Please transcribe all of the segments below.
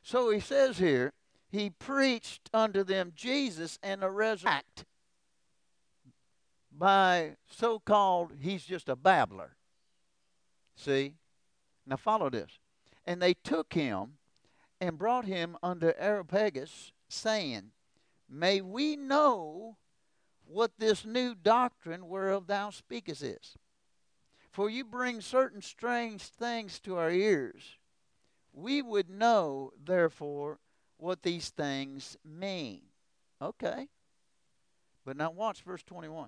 So he says here, he preached unto them Jesus and the resurrection by so-called, he's just a babbler. See? Now follow this. And they took him and brought him unto Areopagus, saying, May we know what this new doctrine whereof thou speakest is. For you bring certain strange things to our ears. We would know, therefore, what these things mean. Okay. But now watch verse 21.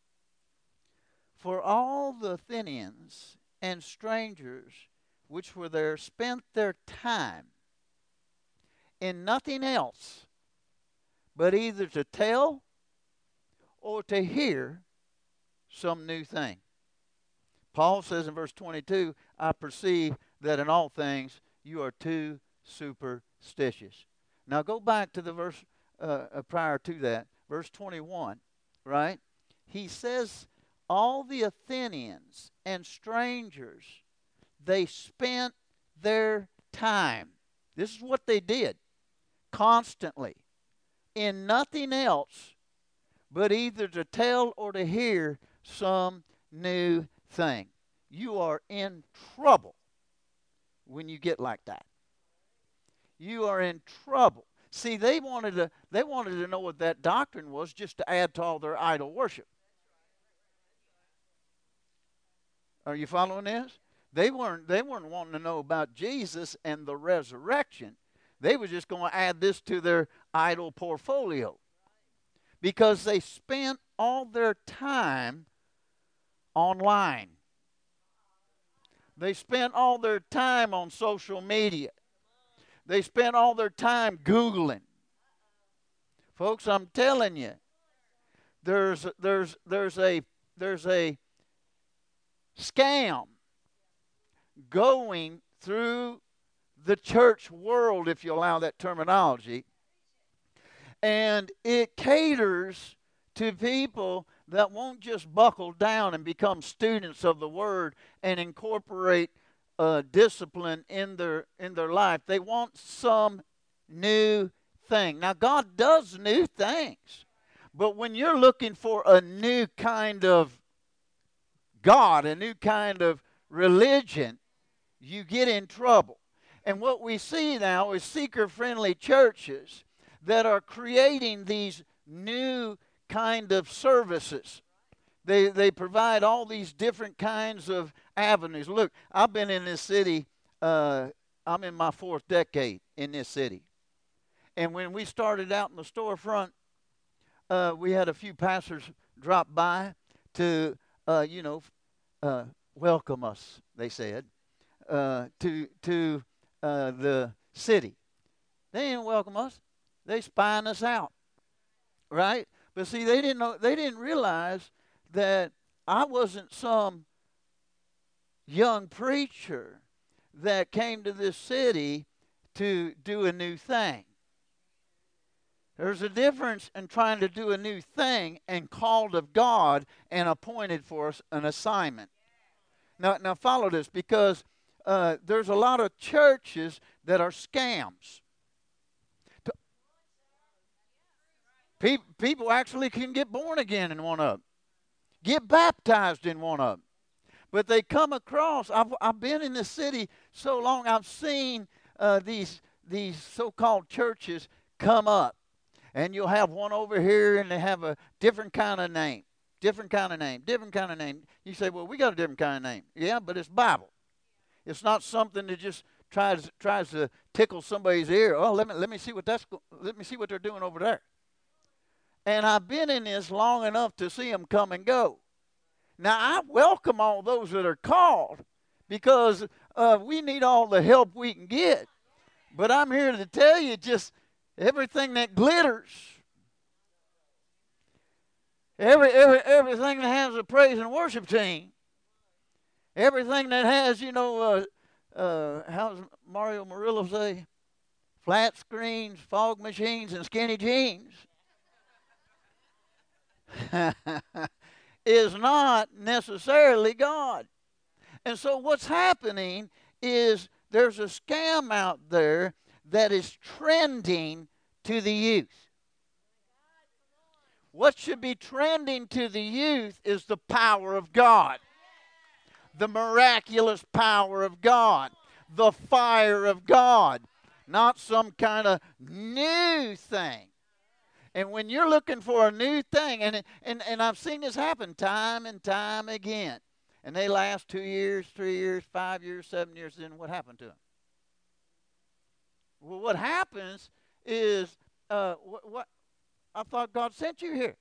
For all the Athenians and strangers which were there spent their time in nothing else but either to tell or to hear some new thing. Paul says in verse 22, I perceive that in all things you are too superstitious. Now go back to the verse prior to that, verse 21, right? He says, all the Athenians and strangers, they spent their time. This is what they did constantly in nothing else but either to tell or to hear some new thing. You are in trouble when you get like that. You are in trouble. See, they wanted to know what that doctrine was just to add to all their idol worship. Are you following this? They weren't wanting to know about Jesus and the resurrection. They were just going to add this to their idol portfolio because they spent all their time online. They spent all their time on social media. They spent all their time Googling. Folks, I'm telling you, there's a scam going through the church world, if you allow that terminology, and it caters to people that won't just buckle down and become students of the Word and incorporate discipline in their life. They want some new thing. Now, God does new things, but when you're looking for a new kind of God, a new kind of religion, you get in trouble. And what we see now is seeker-friendly churches that are creating these new kind of services. They provide all these different kinds of avenues. Look, I've been in this city. I'm in my fourth decade in this city. And when we started out in the storefront, we had a few pastors drop by to, welcome us, they said, to the city. They didn't welcome us. They spying us out, right? But see, they didn't realize that I wasn't some young preacher that came to this city to do a new thing. There's a difference in trying to do a new thing and called of God and appointed for us an assignment. Now follow this, because there's a lot of churches that are scams. People actually can get born again in one of them, get baptized in one of them. But they come across, I've been in this city so long, I've seen these so-called churches come up. And you'll have one over here, and they have a different kind of name, different kind of name, different kind of name. You say, well, we got a different kind of name. Yeah, but it's Bible. It's not something that just tries to tickle somebody's ear. Oh, let me see what they're doing over there. And I've been in this long enough to see them come and go. Now, I welcome all those that are called, because we need all the help we can get. But I'm here to tell you, just everything that glitters, everything that has a praise and worship team, everything that has, how's Mario Murillo say? Flat screens, fog machines, and skinny jeans is not necessarily God. And so what's happening is there's a scam out there that is trending to the youth? What should be trending to the youth is the power of God, the miraculous power of God, the fire of God, not some kind of new thing. And when you're looking for a new thing, and I've seen this happen time and time again, and they last 2 years, 3 years, 5 years, 7 years, then what happened to them? Well, what happens is, what I thought God sent you here.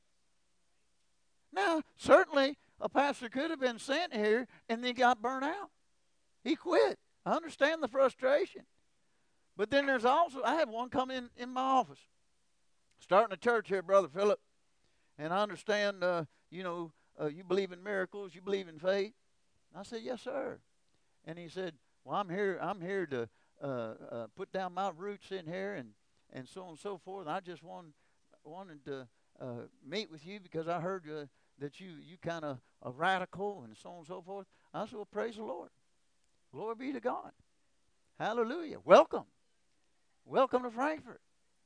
Now, certainly, a pastor could have been sent here and then got burnt out. He quit. I understand the frustration. But then there's also, I had one come in my office, starting a church here, Brother Philip, and I understand, you believe in miracles, you believe in faith. I said, yes, sir. And he said, well, I'm here to put down my roots in here and so on and so forth. And I just wanted to meet with you because I heard that you kind of a radical and so on and so forth. I said, well, praise the Lord. Glory be to God. Hallelujah. Welcome. Welcome to Frankfort.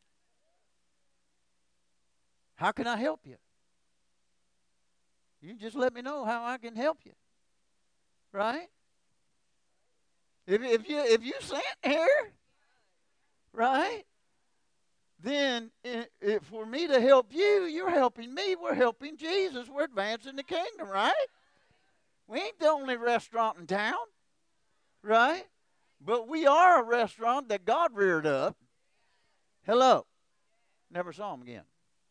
How can I help you? You just let me know how I can help you. Right? If you sent here, right? Then for me to help you, you're helping me. We're helping Jesus. We're advancing the kingdom, right? We ain't the only restaurant in town, right? But we are a restaurant that God reared up. Hello. Never saw him again.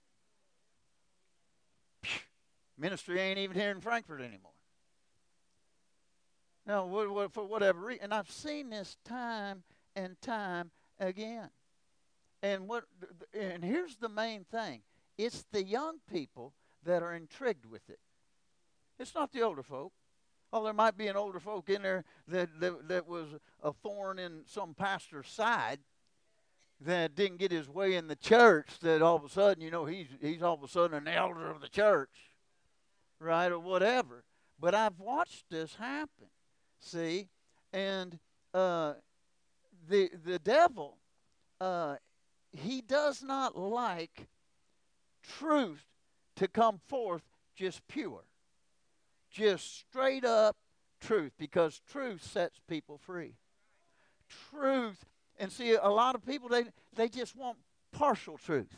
Ministry ain't even here in Frankfort anymore. No, for whatever reason. And I've seen this time and time again. And here's the main thing. It's the young people that are intrigued with it. It's not the older folk. Oh, there might be an older folk in there that was a thorn in some pastor's side that didn't get his way in the church, that all of a sudden, he's all of a sudden an elder of the church, right, or whatever. But I've watched this happen, see, and the devil, he does not like truth to come forth just pure, just straight up truth, because truth sets people free. Truth, and see, a lot of people, they just want partial truth.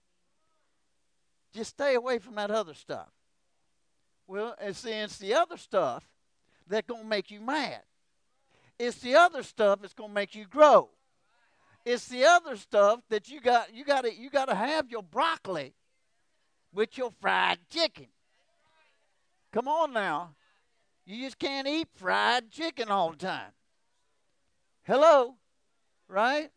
Just stay away from that other stuff. Well, and see, it's the other stuff that's going to make you mad. It's the other stuff that's going to make you grow. It's the other stuff that you got to have your broccoli with your fried chicken. Come on now. You just can't eat fried chicken all the time. Hello? Right?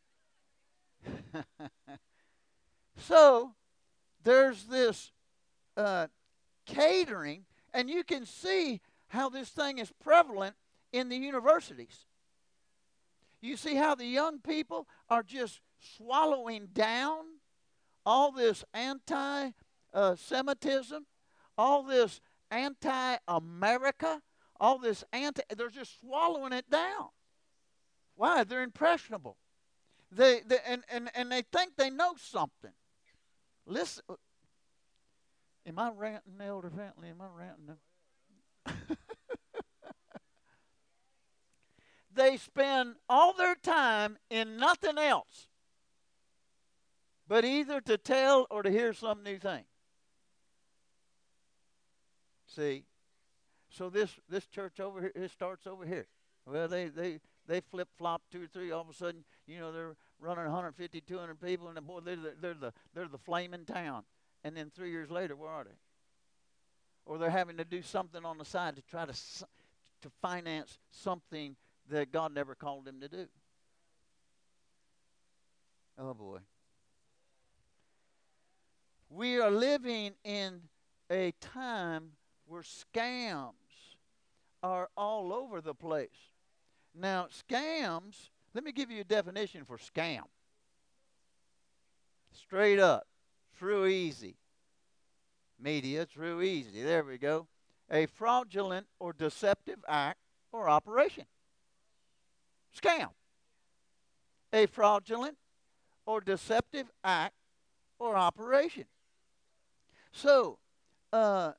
So, there's this catering, and you can see how this thing is prevalent in the universities. You see how the young people are just swallowing down all this anti-Semitism, all this anti-America, all this they're just swallowing it down. Why? They're impressionable. They they think they know something. Listen, am I ranting, Elder Bentley? Am I ranting? They spend all their time in nothing else but either to tell or to hear some new thing. See? So this church over here, it starts over here. Well, they flip-flop 2 or 3. All of a sudden, they're running 150, 200 people, and boy, they're the flaming town. And then 3 years later, where are they? Or they're having to do something on the side to try to finance something that God never called them to do. Oh, boy. We are living in a time where scams are all over the place. Now, scams, let me give you a definition for scam. Straight up. It's real easy. Media, it's real easy. There we go. A fraudulent or deceptive act or operation. Scam. a fraudulent or deceptive act or operation. So, uh,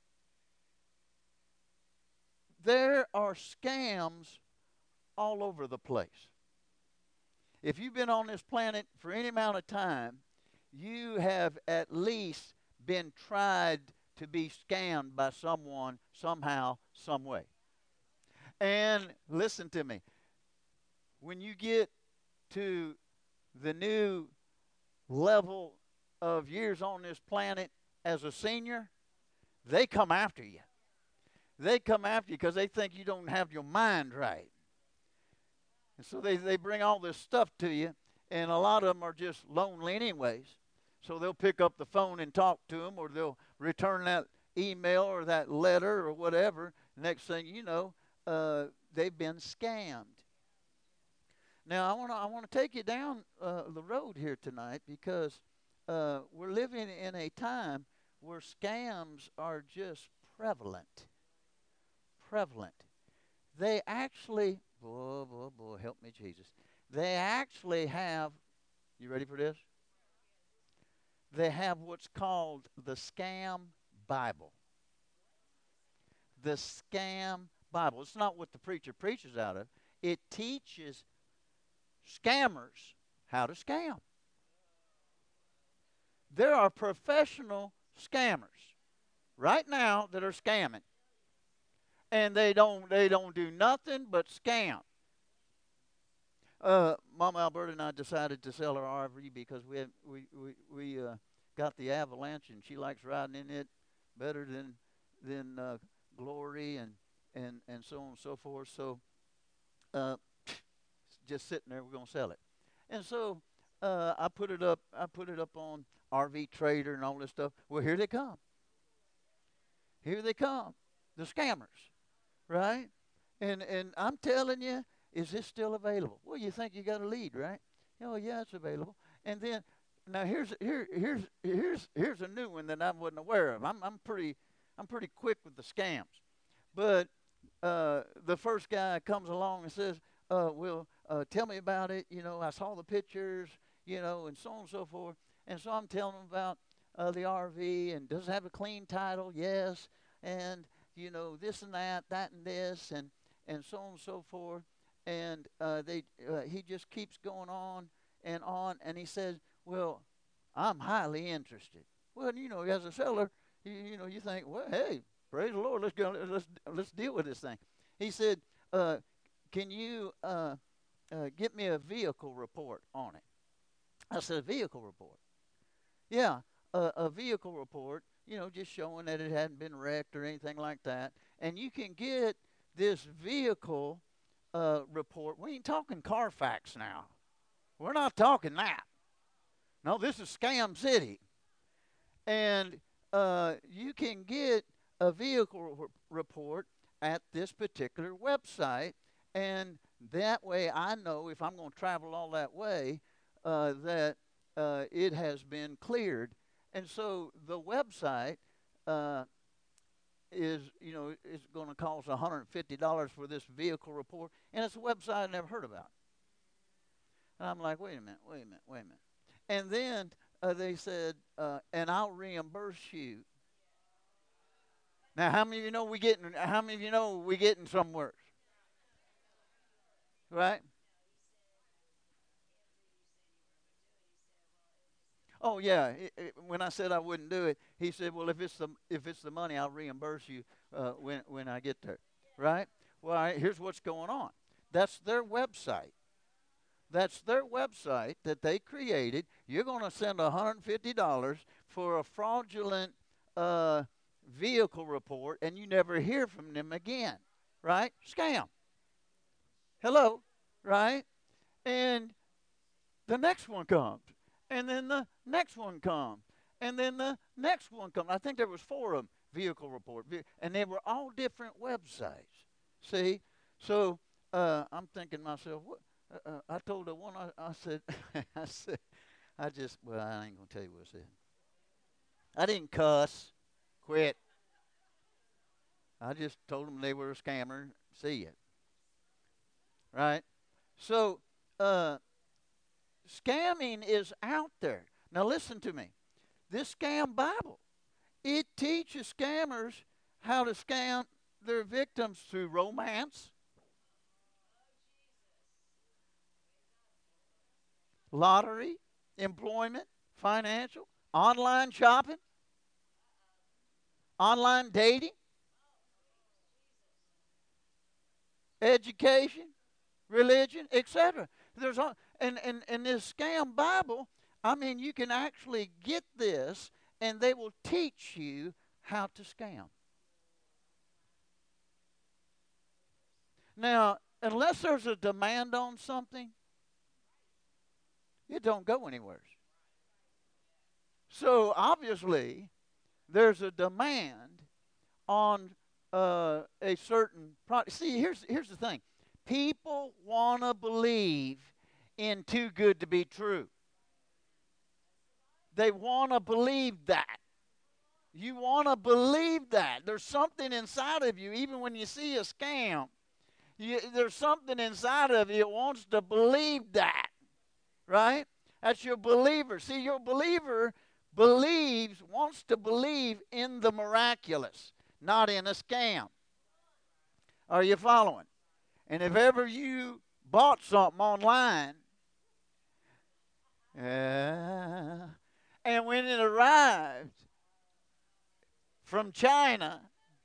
there are scams all over the place. If you've been on this planet for any amount of time, you have at least been tried to be scammed by someone, somehow, some way. And listen to me, when you get to the new level of years on this planet as a senior, they come after you. They come after you because they think you don't have your mind right. And so they bring all this stuff to you, and a lot of them are just lonely, anyways. So they'll pick up the phone and talk to them, or they'll return that email or that letter or whatever. Next thing you know, they've been scammed. Now I want to take you down the road here tonight because we're living in a time where scams are just prevalent. Prevalent. They actually, boy, boy, boy, help me, Jesus. They actually have, you ready for this? They have what's called the scam Bible. The scam Bible. It's not what the preacher preaches out of, it teaches scammers how to scam. There are professional scammers right now that are scamming, and they don't do nothing but scam. Mama Alberta and I decided to sell our RV because we got the Avalanche, and she likes riding in it better than Glory and so on and so forth. So uh, just sitting there, we're gonna sell it. And so I put it up on RV Trader and all this stuff. Well, here they come. Here they come, the scammers, right? And I'm telling you, is this still available? Well, you think you got a lead, right? Oh yeah, it's available. And then now here's a new one that I wasn't aware of. I'm pretty quick with the scams, but the first guy comes along and says, "Well, tell me about it. I saw the pictures, and so on and so forth." And so I'm telling him about the RV and does it have a clean title? Yes, and this and that and this, and so on and so forth. And he just keeps going on, and he says, "Well, I'm highly interested." Well, as a seller, you think, well, hey, praise the Lord, let's go, let's deal with this thing. He said, "Can you get me a vehicle report on it?" I said, "Vehicle report?" Yeah, a vehicle report, just showing that it hadn't been wrecked or anything like that. And you can get this vehicle report. We ain't talking Carfax now. We're not talking that. No, this is Scam City. And you can get a vehicle report at this particular website. And that way I know if I'm going to travel all that way that it has been cleared. And so the website uh, is going to cost $150 for this vehicle report. And it's a website I never heard about. And I'm like, wait a minute, wait a minute, wait a minute. And then they said, and I'll reimburse you. Now, how many of you know we getting? How many of you know we getting somewhere, right? Oh yeah. When I said I wouldn't do it, he said, "Well, if it's the money, I'll reimburse you when I get there." Right? Well, here's what's going on. That's their website. That's their website that they created. You're going to send $150 for a fraudulent uh, vehicle report, and you never hear from them again. Right? Scam. Hello. Right? And the next one comes, and then the next one comes, and then the next one comes. I think there was four of them, vehicle report, and they were all different websites. See, so I'm thinking to myself, what? I told the one, I said, I said, well, I ain't gonna tell you what I said. I didn't cuss, quit. I just told them they were a scammer. See it, right? So, uh, Scamming is out there. Now listen to me. This scam Bible, it teaches scammers how to scam their victims through romance, lottery, employment, financial, online shopping, online dating, education, religion, etc. There's all, and this scam Bible, I mean, you can actually get this, and they will teach you how to scam. Now, unless there's a demand on something, it don't go anywhere. So obviously, there's a demand on a certain product. See, here's the thing: people want to believe in too good to be true. They want to believe that. You want to believe that. There's something inside of you, even when you see a scam, there's something inside of you that wants to believe that, right? That's your believer. See, your believer wants to believe in the miraculous, not in a scam. Are you following? And if ever you bought something online, and when it arrived from China,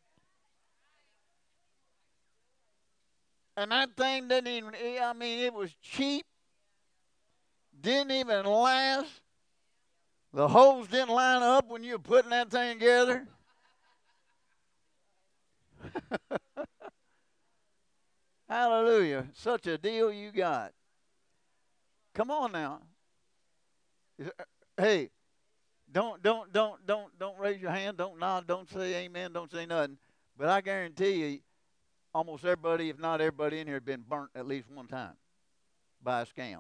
and that thing didn't even, I mean, it was cheap, didn't even last. The holes didn't line up when you were putting that thing together. Hallelujah. Such a deal you got. Come on now. Hey, don't raise your hand, don't nod, don't say amen, don't say nothing. But I guarantee you, almost everybody, if not everybody in here, has been burnt at least one time by a scam.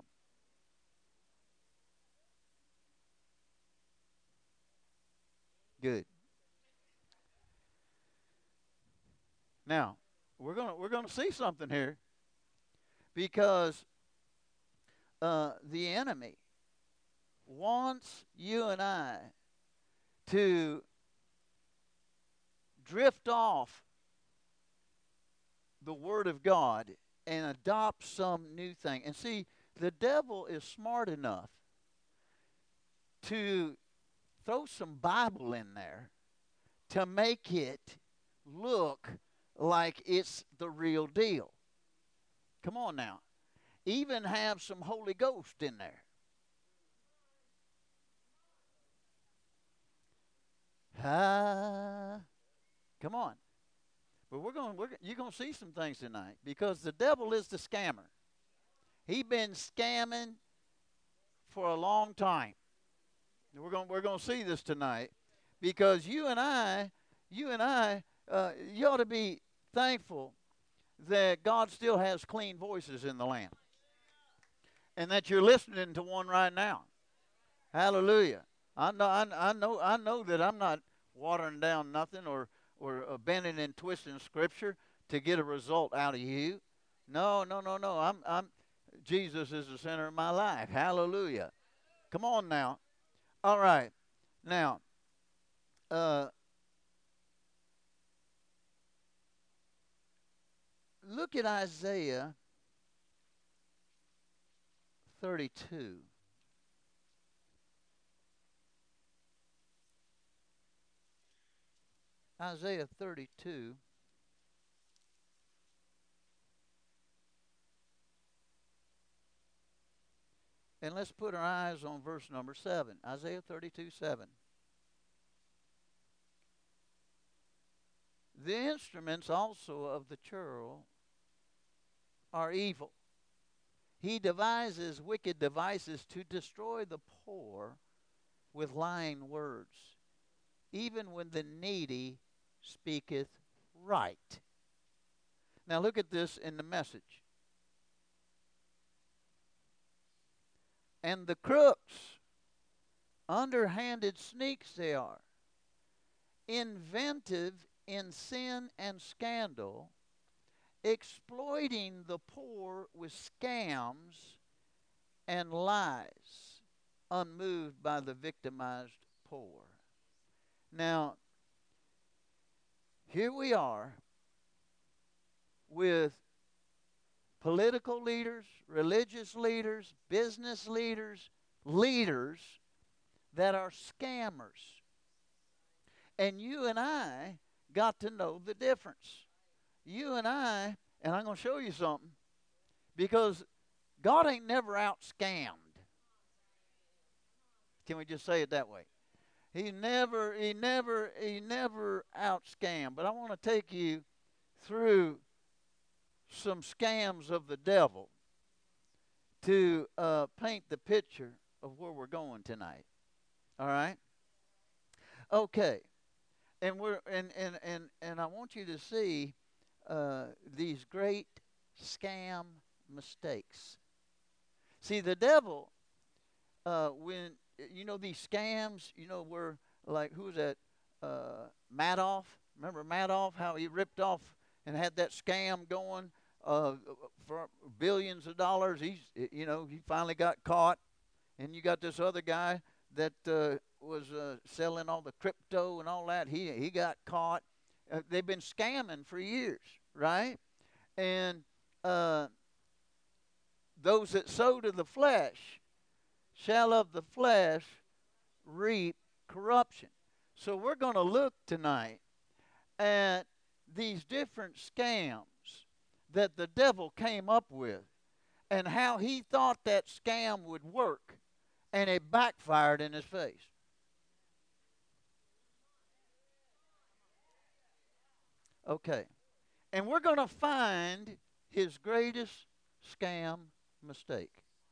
Good. Now, we're gonna see something here because the enemy wants you and I to drift off the Word of God and adopt some new thing. And see, the devil is smart enough to throw some Bible in there to make it look like it's the real deal. Come on now. Even have some Holy Ghost in there. Ah, come on. But you're going to see some things tonight because the devil is the scammer. He's been scamming for a long time. We're going to see this tonight because you ought to be thankful that God still has clean voices in the land and that you're listening to one right now. Hallelujah. I know that I'm not watering down nothing or bending and twisting Scripture to get a result out of you. No, no, no, no. Jesus is the center of my life. Hallelujah. Come on now. All right. Now, uh, look at Isaiah 32. Isaiah 32. And let's put our eyes on verse number 7. Isaiah 32:7. The instruments also of the churl are evil. He devises wicked devices to destroy the poor with lying words, even when the needy speaketh right. Now look at this in the Message. And the crooks, underhanded sneaks they are, inventive in sin and scandal, exploiting the poor with scams and lies, unmoved by the victimized poor. Now, here we are with political leaders, religious leaders, business leaders, leaders that are scammers. And you and I got to know the difference. You and I'm going to show you something, because God ain't never out scammed. Can we just say it that way? He never out scammed. But I want to take you through some scams of the devil to paint the picture of where we're going tonight. All right? Okay. And I want you to see these great scam mistakes. See, the devil, when you know these scams, were like, who was that? Madoff. Remember Madoff? How he ripped off and had that scam going for billions of dollars. He finally got caught, and you got this other guy that was selling all the crypto and all that. He got caught. They've been scamming for years, right? And those that sow to the flesh shall of the flesh reap corruption. So we're going to look tonight at these different scams that the devil came up with and how he thought that scam would work, and it backfired in his face. Okay. And we're going to find his greatest scam mistake.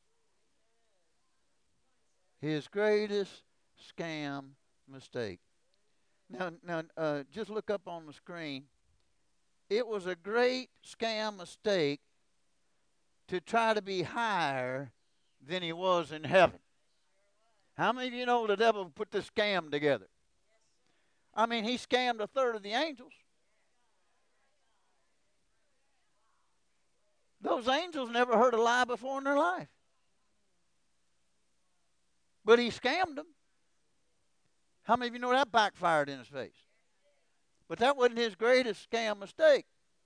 His greatest scam mistake. Now, just look up on the screen. It was a great scam mistake to try to be higher than he was in heaven. How many of you know the devil put this scam together? I mean, he scammed a third of the angels. Those angels never heard a lie before in their life. But he scammed them. How many of you know that backfired in his face? But that wasn't his greatest scam mistake.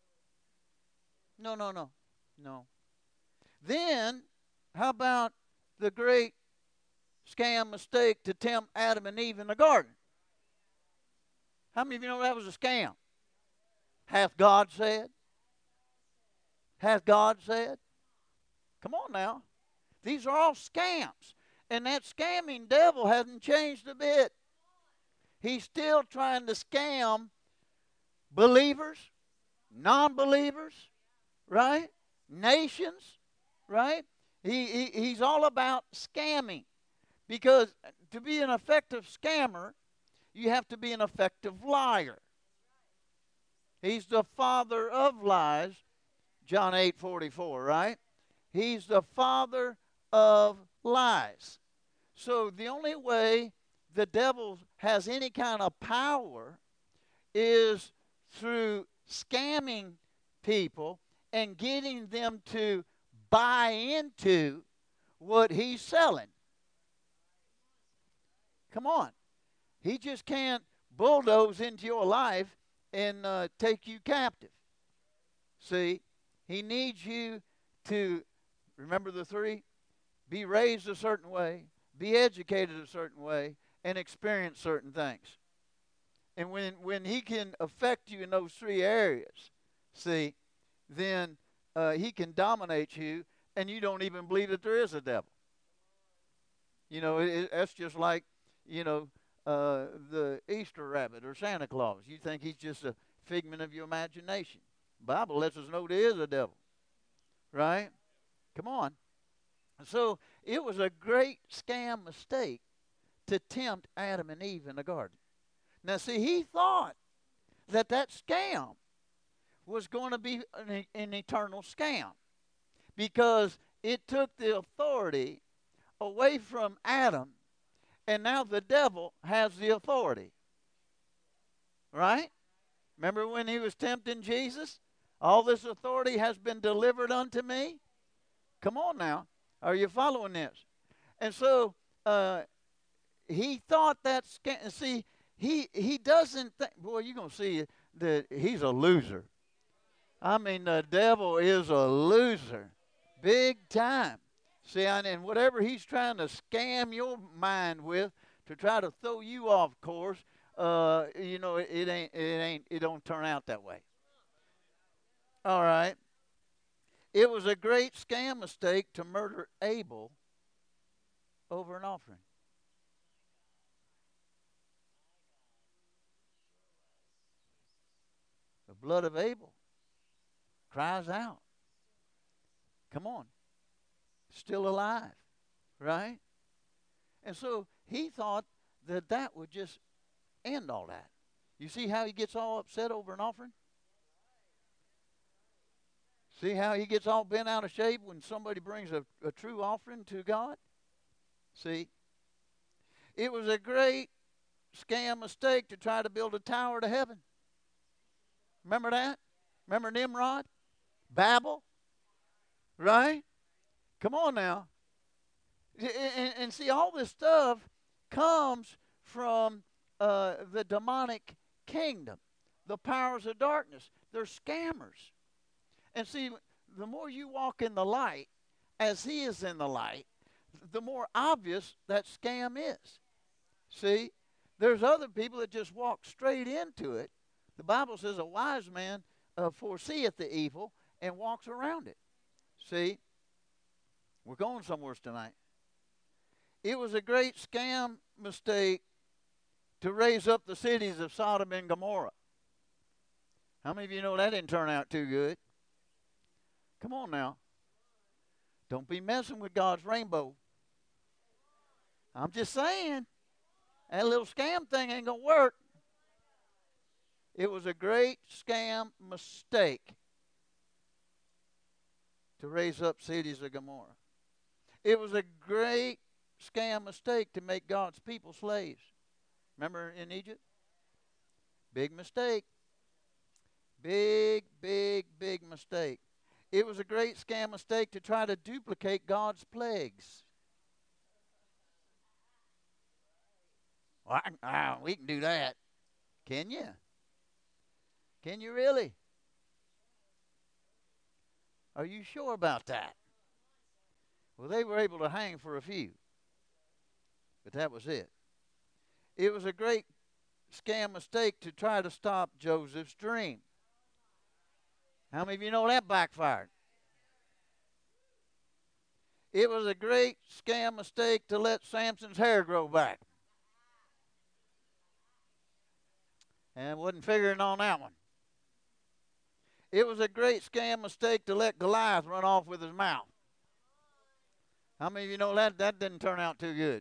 No. Then, how about the great scam mistake to tempt Adam and Eve in the garden? How many of you know that was a scam? Hath God said? Hath God said? Come on now. These are all scams. And that scamming devil hasn't changed a bit. He's still trying to scam believers, non-believers, right? Nations, right? He's all about scamming. Because to be an effective scammer, you have to be an effective liar. He's the father of lies, John 8:44, right? He's the father of lies. So the only way the devil has any kind of power is through scamming people and getting them to buy into what he's selling. Come on. He just can't bulldoze into your life and take you captive. See, he needs you to, remember the three? Be raised a certain way, be educated a certain way, and experience certain things. And when he can affect you in those three areas, see, then he can dominate you, and you don't even believe that there is a devil. That's just like, the Easter rabbit or Santa Claus. You think he's just a figment of your imagination. The Bible lets us know there is a devil, right? Come on. So it was a great scam mistake to tempt Adam and Eve in the garden. Now, see, he thought that scam was going to be an eternal scam because it took the authority away from Adam, and now the devil has the authority. Right? Remember when he was tempting Jesus? All this authority has been delivered unto me. Come on now. Are you following this? And so uh, he thought that scam. See, he doesn't think. Boy, you're gonna see that he's a loser. I mean, the devil is a loser, big time. See, and whatever he's trying to scam your mind with to try to throw you off course, it don't turn out that way. All right. It was a great scam mistake to murder Abel over an offering. The blood of Abel cries out. Come on, still alive, right? And so he thought that that would just end all that. You see how he gets all upset over an offering? See how he gets all bent out of shape when somebody brings a true offering to God? See? It was a great scam mistake to try to build a tower to heaven. Remember that? Remember Nimrod? Babel? Right? Come on now. And see, all this stuff comes from the demonic kingdom, the powers of darkness. They're scammers. And see, the more you walk in the light, as he is in the light, the more obvious that scam is. See, there's other people that just walk straight into it. The Bible says a wise man foreseeth the evil and walks around it. See, we're going somewhere tonight. It was a great scam mistake to raise up the cities of Sodom and Gomorrah. How many of you know that didn't turn out too good? Come on now. Don't be messing with God's rainbow. I'm just saying, that little scam thing ain't going to work. It was a great scam mistake to raise up cities of Gomorrah. It was a great scam mistake to make God's people slaves. Remember in Egypt? Big mistake. Big, big, big mistake. It was a great scam mistake to try to duplicate God's plagues. Well, we can do that. Can you? Can you really? Are you sure about that? Well, they were able to hang for a few, but that was it. It was a great scam mistake to try to stop Joseph's dream. How many of you know that backfired? It was a great scam mistake to let Samson's hair grow back. And wasn't figuring on that one. It was a great scam mistake to let Goliath run off with his mouth. How many of you know that didn't turn out too good?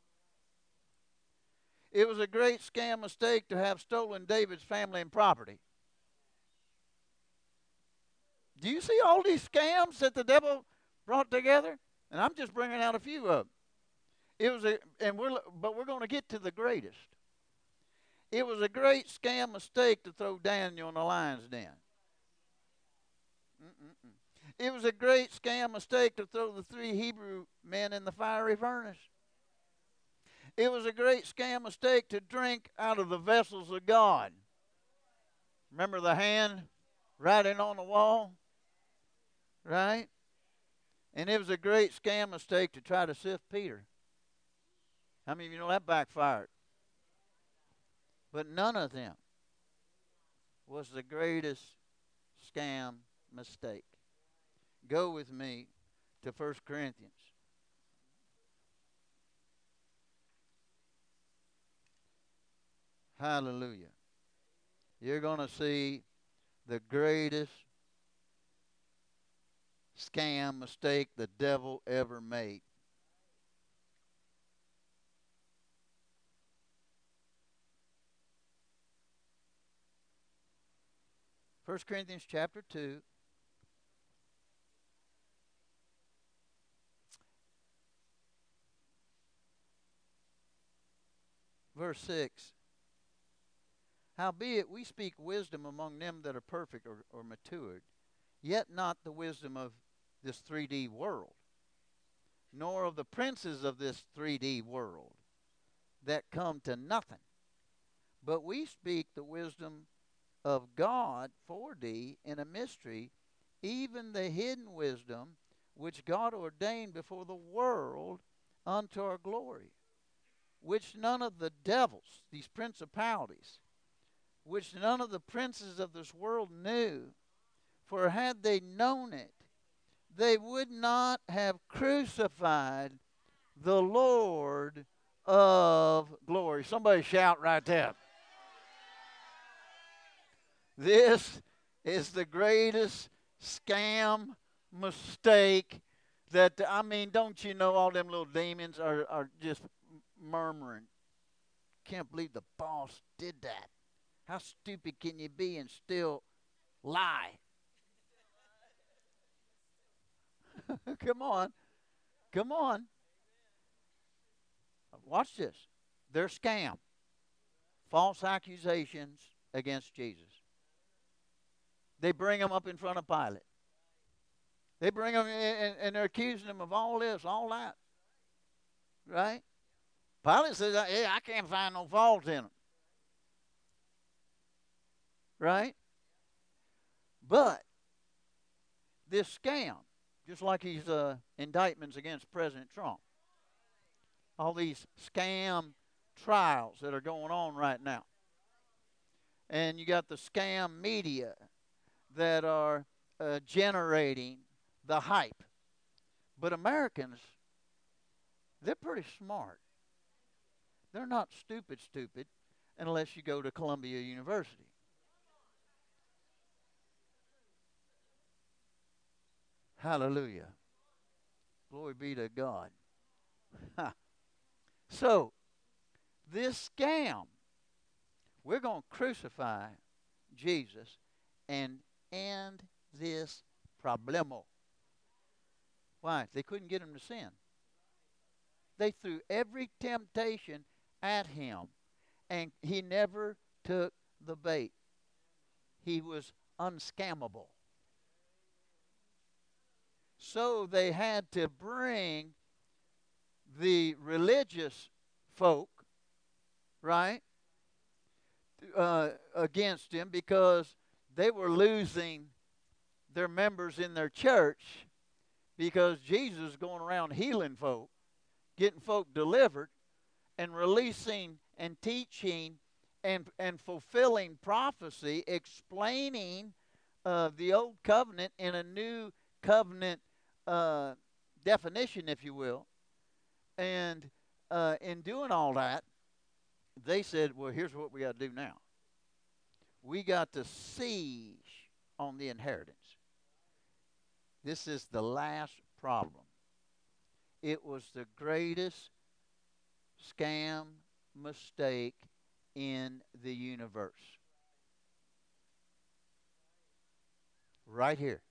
It was a great scam mistake to have stolen David's family and property. Do you see all these scams that the devil brought together? And I'm just bringing out a few of them. But we're going to get to the greatest. It was a great scam mistake to throw Daniel in the lion's den. Mm-mm-mm. It was a great scam mistake to throw the 3 Hebrew men in the fiery furnace. It was a great scam mistake to drink out of the vessels of God. Remember the hand writing on the wall? Right? And it was a great scam mistake to try to sift Peter. How many of you know that backfired? But none of them was the greatest scam mistake. Go with me to 1 Corinthians. Hallelujah. You're going to see the greatest scam mistake the devil ever made. First Corinthians chapter 2. Verse 6. Howbeit we speak wisdom among them that are perfect or matured, yet not the wisdom of this 3D world, nor of the princes of this 3D world that come to nothing. But we speak the wisdom of God 4D in a mystery, even the hidden wisdom which God ordained before the world unto our glory, which none of the devils, these principalities, which none of the princes of this world knew. For had they known it, they would not have crucified the Lord of glory. Somebody shout right there. This is the greatest scam mistake that, I mean, don't you know all them little demons are just murmuring. Can't believe the boss did that. How stupid can you be and still lie? Come on. Come on. Watch this. They're scam. False accusations against Jesus. They bring him up in front of Pilate. They bring him and they're accusing him of all this, all that. Right? Pilate says, hey, I can't find no fault in him. Right? But this scam, just like these indictments against President Trump, all these scam trials that are going on right now. And you got the scam media that are generating the hype. But Americans, they're pretty smart. They're not stupid unless you go to Columbia University. Hallelujah. Glory be to God. So, this scam, we're going to crucify Jesus and end this problemo. Why? They couldn't get him to sin. They threw every temptation at him, and he never took the bait. He was unscammable. So they had to bring the religious folk, right, against him because they were losing their members in their church because Jesus is going around healing folk, getting folk delivered, and releasing and teaching and fulfilling prophecy, explaining the old covenant in a new covenant definition, if you will. And in doing all that, they said, well, here's what we got to do now. We got to siege on the inheritance. This is the last problem. It was the greatest scam mistake in the universe. Right here.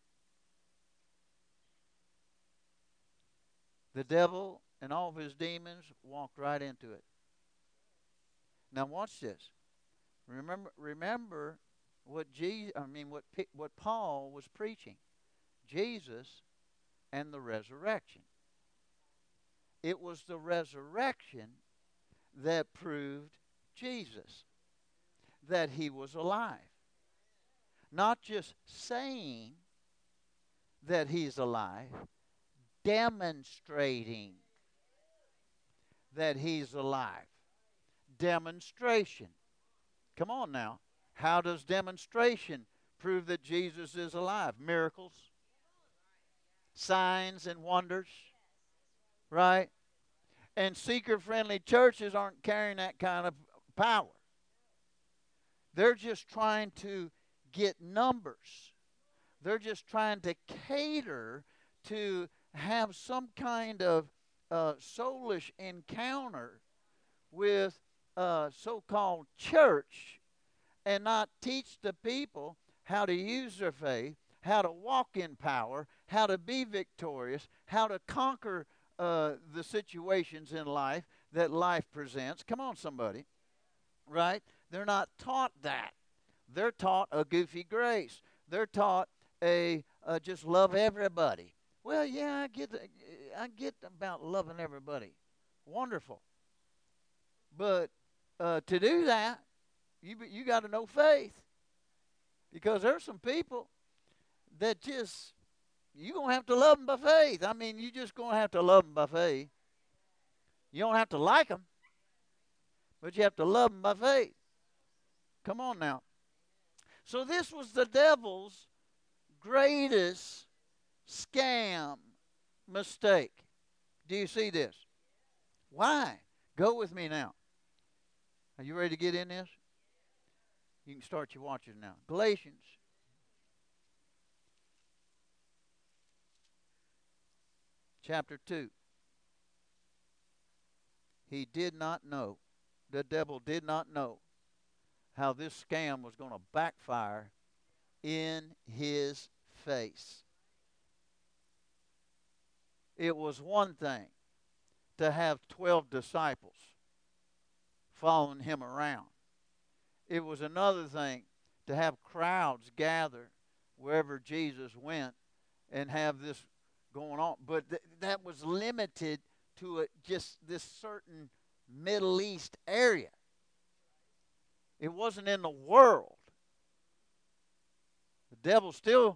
The devil and all of his demons walked right into it. Now watch this. Remember what what Paul was preaching. Jesus and the resurrection. It was the resurrection that proved Jesus, that he was alive. Not just saying that he's alive, demonstrating that he's alive. Demonstration. Come on now. How does demonstration prove that Jesus is alive? Miracles, signs and wonders, right? And seeker-friendly churches aren't carrying that kind of power. They're just trying to get numbers. They're just trying to cater to have some kind of soulish encounter with so-called church and not teach the people how to use their faith, how to walk in power, how to be victorious, how to conquer the situations in life that life presents. Come on, somebody. Right? They're not taught that. They're taught a goofy grace. They're taught a just love everybody. Well, yeah, I get about loving everybody. Wonderful. But to do that, you got to know faith, because there's some people that just you're going to have to love them by faith. I mean, you just going to have to love them by faith. You don't have to like them, but you have to love them by faith. Come on now. So this was the devil's greatest scam mistake. Do you see this? Why? Go with me now. Are you ready to get in this? You can start your watches now. Galatians chapter 2. He did not know, the devil did not know how this scam was going to backfire in his face. It was one thing to have 12 disciples following him around. It was another thing to have crowds gather wherever Jesus went and have this going on. But that was limited to just this certain Middle East area. It wasn't in the world. The devil still,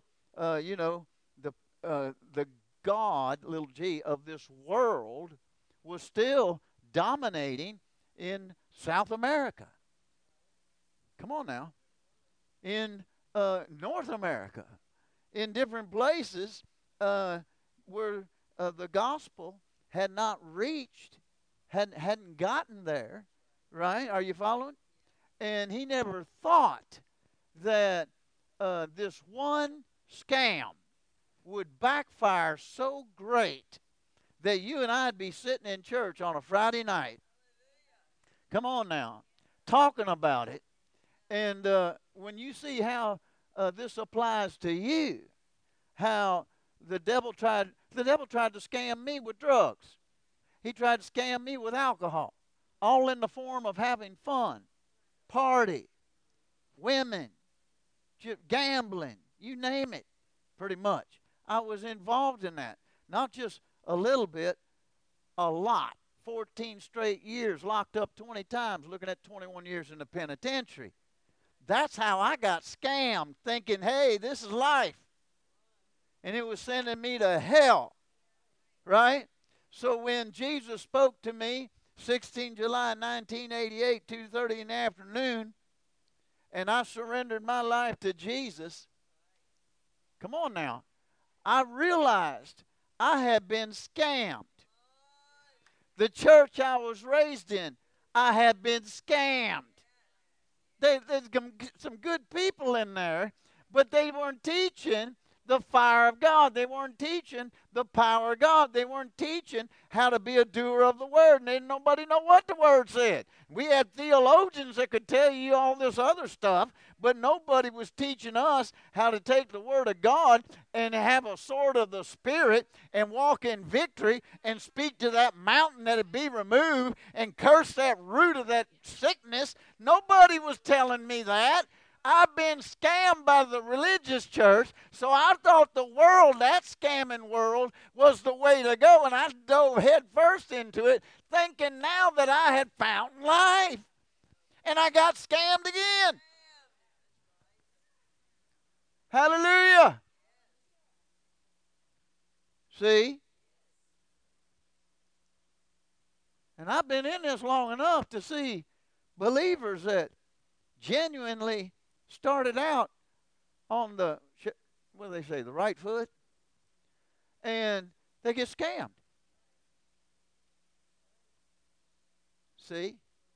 the God, little g, of this world was still dominating in South America. Come on now. In North America. In different places where the gospel had not reached, hadn't gotten there, right? Are you following? And he never thought that this one scam would backfire so great that you and I'd be sitting in church on a Friday night. Come on now. Talking about it. And when you see how this applies to you, how the devil tried to scam me with drugs. He tried to scam me with alcohol, all in the form of having fun, party, women, gambling, you name it, pretty much. I was involved in that. Not just a little bit, a lot. 14 straight years, locked up 20 times, looking at 21 years in the penitentiary. That's how I got scammed, thinking, hey, this is life. And it was sending me to hell, right? So when Jesus spoke to me, 16 July 1988, 2:30 in the afternoon, and I surrendered my life to Jesus, come on now, I realized I had been scammed. The church I was raised in, I had been scammed. There's some good people in there, but they weren't teaching the fire of God. They weren't teaching the power of God. They weren't teaching how to be a doer of the word. And nobody know what the word said. We had theologians that could tell you all this other stuff, but nobody was teaching us how to take the word of God and have a sword of the Spirit and walk in victory and speak to that mountain that it be removed and curse that root of that sickness. Nobody was telling me that. I've been scammed by the religious church, so I thought the world, that scamming world, was the way to go, and I dove head first into it, thinking now that I had found life. And I got scammed again. Hallelujah. See? And I've been in this long enough to see believers that genuinely started out on the, what do they say, the right foot, and they get scammed. See?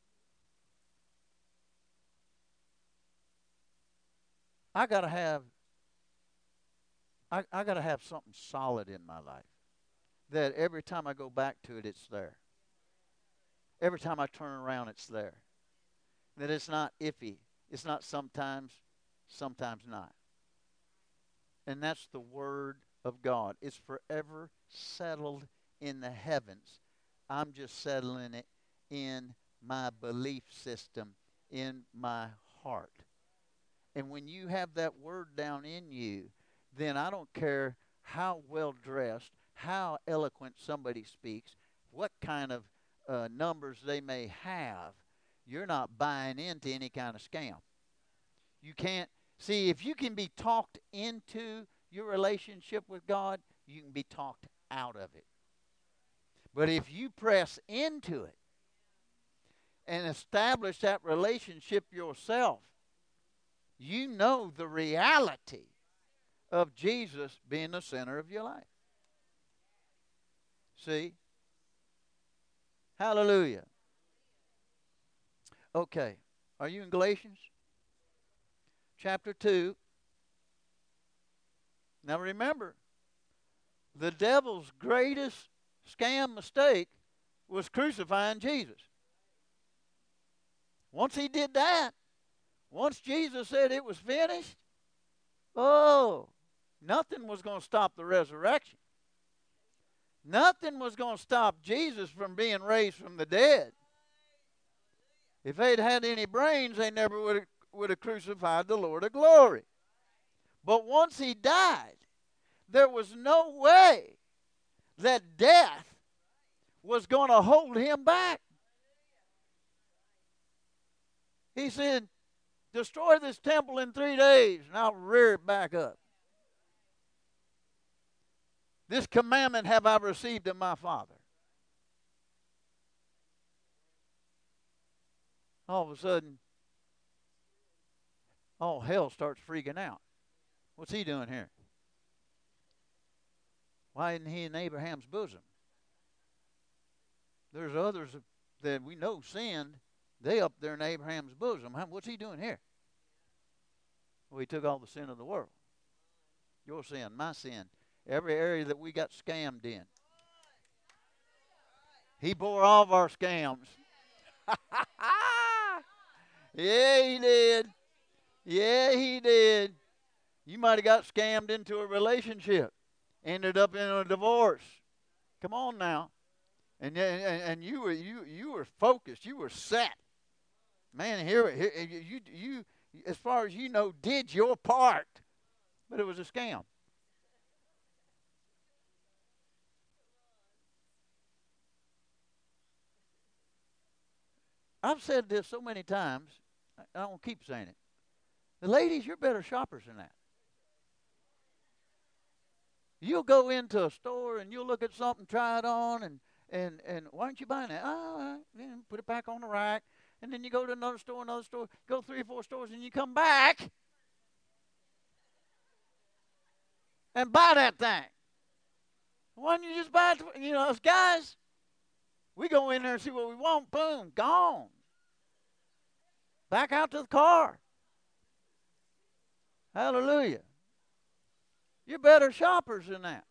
I gotta have I gotta have something solid in my life that every time I go back to it, it's there. Every time I turn around, it's there. That it's not iffy. It's not sometimes, sometimes not. And that's the Word of God. It's forever settled in the heavens. I'm just settling it in my belief system, in my heart. And when you have that Word down in you, then I don't care how well dressed, how eloquent somebody speaks, what kind of numbers they may have. You're not buying into any kind of scam. You can't see if you can be talked into your relationship with God, you can be talked out of it. But if you press into it and establish that relationship yourself, you know the reality of Jesus being the center of your life. See? Hallelujah. Okay. Are you in Galatians? Chapter 2. Now remember, the devil's greatest scam mistake was crucifying Jesus. Once he did that, once Jesus said it was finished, oh, nothing was going to stop the resurrection. Nothing was going to stop Jesus from being raised from the dead. If they'd had any brains, they never would have crucified the Lord of glory. But once he died, there was no way that death was going to hold him back. He said, destroy this temple in 3 days, and I'll rear it back up. This commandment have I received of my Father. All of a sudden, all hell starts freaking out. What's he doing here? Why isn't he in Abraham's bosom? There's others that we know sinned. They up there in Abraham's bosom. What's he doing here? Well, he took all the sin of the world. Your sin, my sin. Every area that we got scammed in. He bore all of our scams. Yeah, he did. Yeah, he did. You might have got scammed into a relationship. Ended up in a divorce. Come on now. And you were focused. You were set. Man, here you as far as you know, did your part. But it was a scam. I've said this so many times, I don't keep saying it. The ladies, you're better shoppers than that. You'll go into a store and you'll look at something, try it on, and why aren't you buying that? Oh, put it back on the rack. And then you go to another store, go 3 or 4 stores, and you come back and buy that thing. Why don't you just buy it? You know, us guys, we go in there and see what we want. Boom, gone. Back out to the car. Hallelujah. You're better shoppers than that.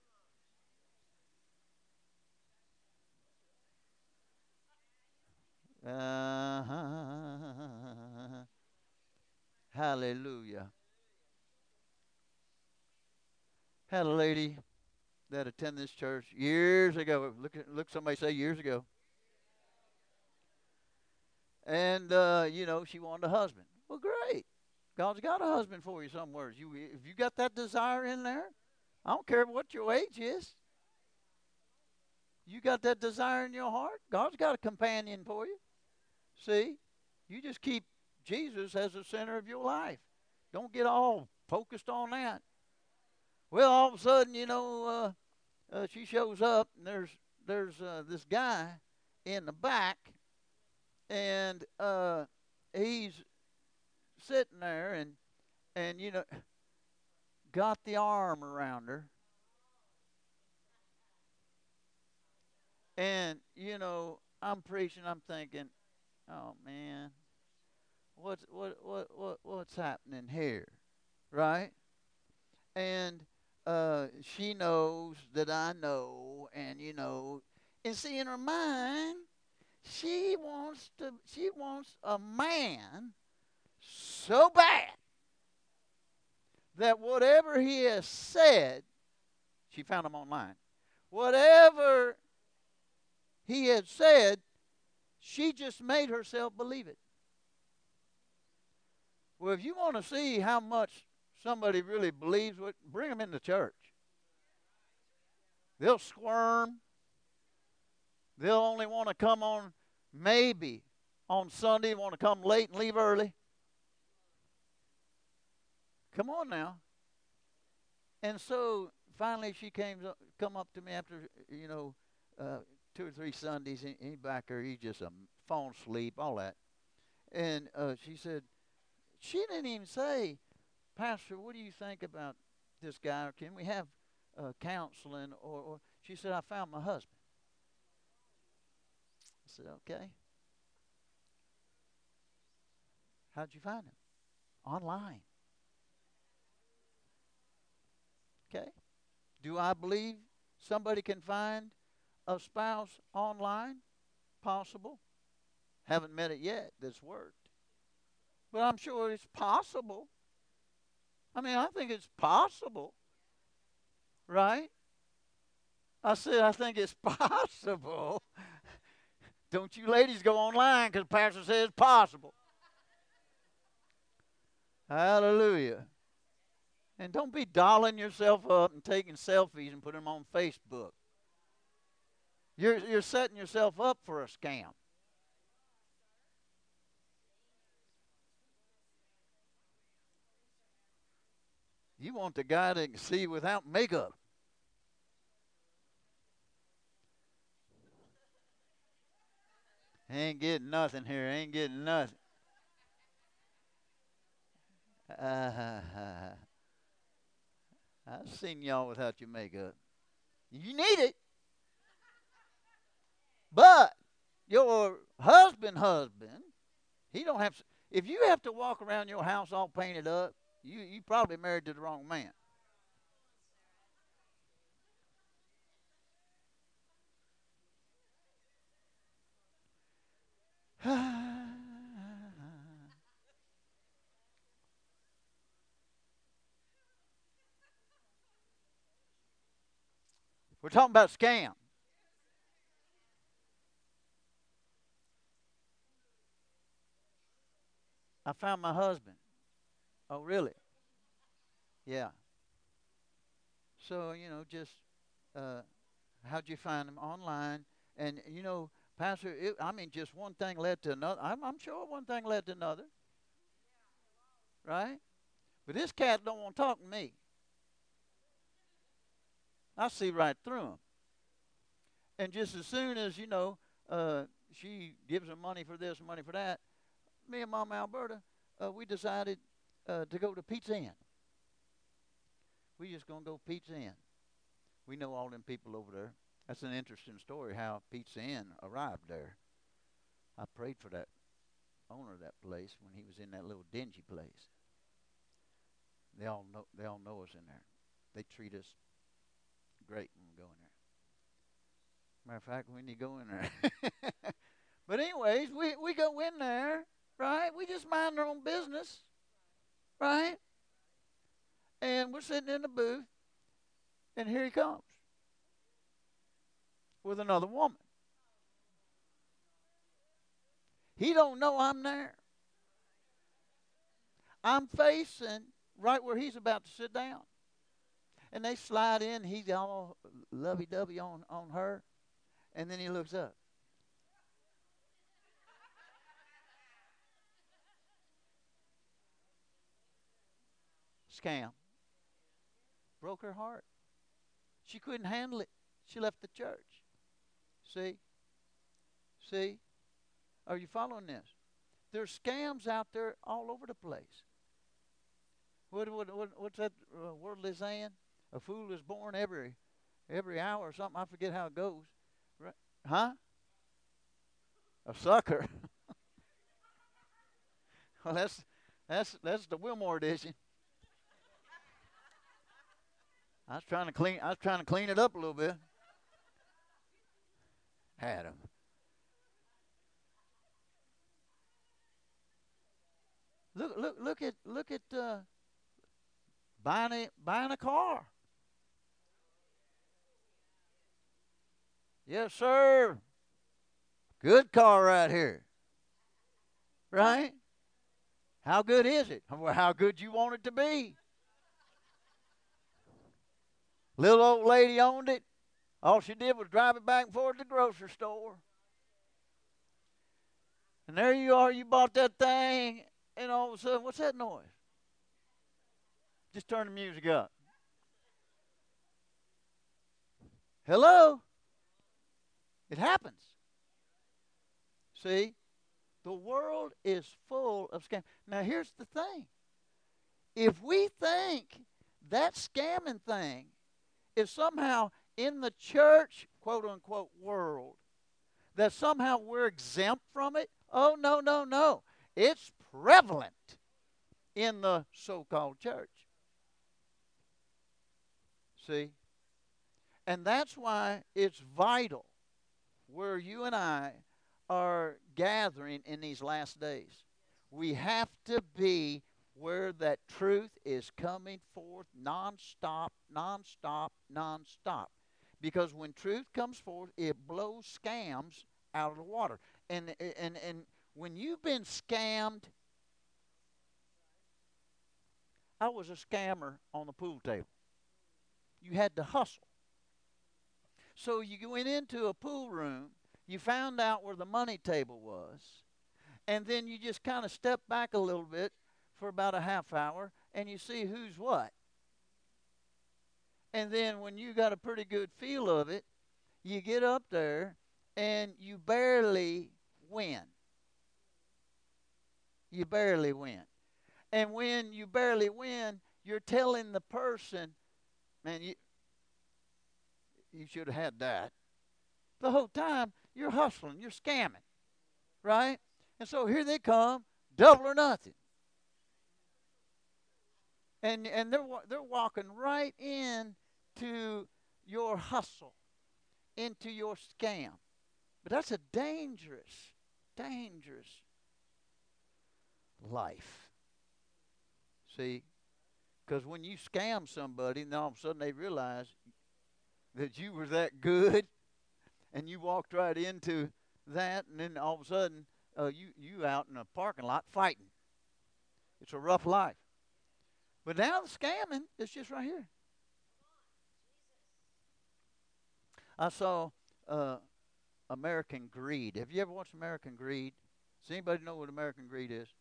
Hallelujah. Had a lady that attended this church years ago. Look, somebody say years ago. And she wanted a husband. Well, great. God's got a husband for you somewhere. If you got that desire in there, I don't care what your age is. You got that desire in your heart, God's got a companion for you. See? You just keep Jesus as the center of your life. Don't get all focused on that. Well, all of a sudden, she shows up, and there's this guy in the back, and he's sitting there, and got the arm around her, and I'm preaching, I'm thinking, oh man, what's happening here, right? And she knows that I know, and and see, in her mind, she wants a man so bad that whatever he has said, she found him online. Whatever he had said, she just made herself believe it. Well, if you want to see how much somebody really believes, bring them into church. They'll squirm. They'll only want to come on maybe on Sunday, want to come late and leave early. Come on now. And so finally she come up to me after, uh, 2 or 3 Sundays. He back there, he just falling asleep, all that. And she said, she didn't even say, Pastor, what do you think about this guy? Or can we have counseling? Or she said, I found my husband. I said, okay. How'd you find him? Online. Okay. Do I believe somebody can find a spouse online? Possible. Haven't met it yet that's worked. But I'm sure it's possible. I mean, I think it's possible. Right? I said, I think it's possible. Don't you ladies go online because the pastor says it's possible. Hallelujah. And don't be dolling yourself up and taking selfies and putting them on Facebook. You're setting yourself up for a scam. You want the guy that can see without makeup. Ain't getting nothing here. Ain't getting nothing. Uh, I've seen y'all without your makeup. You need it. But your husband, he don't have. If you have to walk around your house all painted up, you probably married to the wrong man. We're talking about scam. I found my husband. Oh, really? Yeah. So just uh, how'd you find him online? And Pastor, I mean, just one thing led to another. I'm sure one thing led to another, right? But this cat don't want to talk to me. I see right through him. And just as soon as she gives him money for this and money for that, me and Mama Alberta, we decided to go to Pizza Inn. We just gonna go Pizza Inn. We know all them people over there. That's an interesting story how Pizza Inn arrived there. I prayed for that owner of that place when he was in that little dingy place. They all know us in there. They treat us great when we go in there. Matter of fact, we need to go in there. But anyways, we go in there, right? We just mind our own business, right? And we're sitting in the booth, and here he comes with another woman. He don't know I'm there. I'm facing right where he's about to sit down. And they slide in. He's all lovey-dovey on her. And then he looks up. Scam. Broke her heart. She couldn't handle it. She left the church. See? See? Are you following this? There's scams out there all over the place. What's that worldly saying? A fool is born every hour or something. I forget how it goes. Right? Huh? A sucker. Well, that's the Wilmore edition. I was trying to clean it up a little bit. Adam. Look at buying a car. Yes, sir. Good car right here. Right? How good is it? Well, how good you want it to be? Little old lady owned it. All she did was drive it back and forth to the grocery store. And there you are, you bought that thing, and all of a sudden, what's that noise? Just turn the music up. Hello? It happens. See? The world is full of scams. Now, here's the thing. If we think that scamming thing is somehow in the church, quote unquote, world, that somehow we're exempt from it, oh, no, no, no. It's prevalent in the so called church. See? And that's why it's vital where you and I are gathering in these last days. We have to be where that truth is coming forth nonstop, nonstop, nonstop. Because when truth comes forth, it blows scams out of the water. And when you've been scammed, I was a scammer on the pool table. You had to hustle. So you went into a pool room, you found out where the money table was, and then you just kind of step back a little bit for about a half hour, and you see who's what. And then when you got a pretty good feel of it, you get up there, and you barely win. You barely win. And when you barely win, you're telling the person, man, you should have had that. The whole time, you're hustling, you're scamming, right? And so here they come, double or nothing. And they're walking right into your hustle, into your scam. But that's a dangerous, dangerous life. See? Because when you scam somebody, and all of a sudden they realize that you were that good, and you walked right into that, and then all of a sudden you out in a parking lot fighting. It's a rough life. But now the scamming is just right here. I saw American Greed. Have you ever watched American Greed? Does anybody know what American Greed is?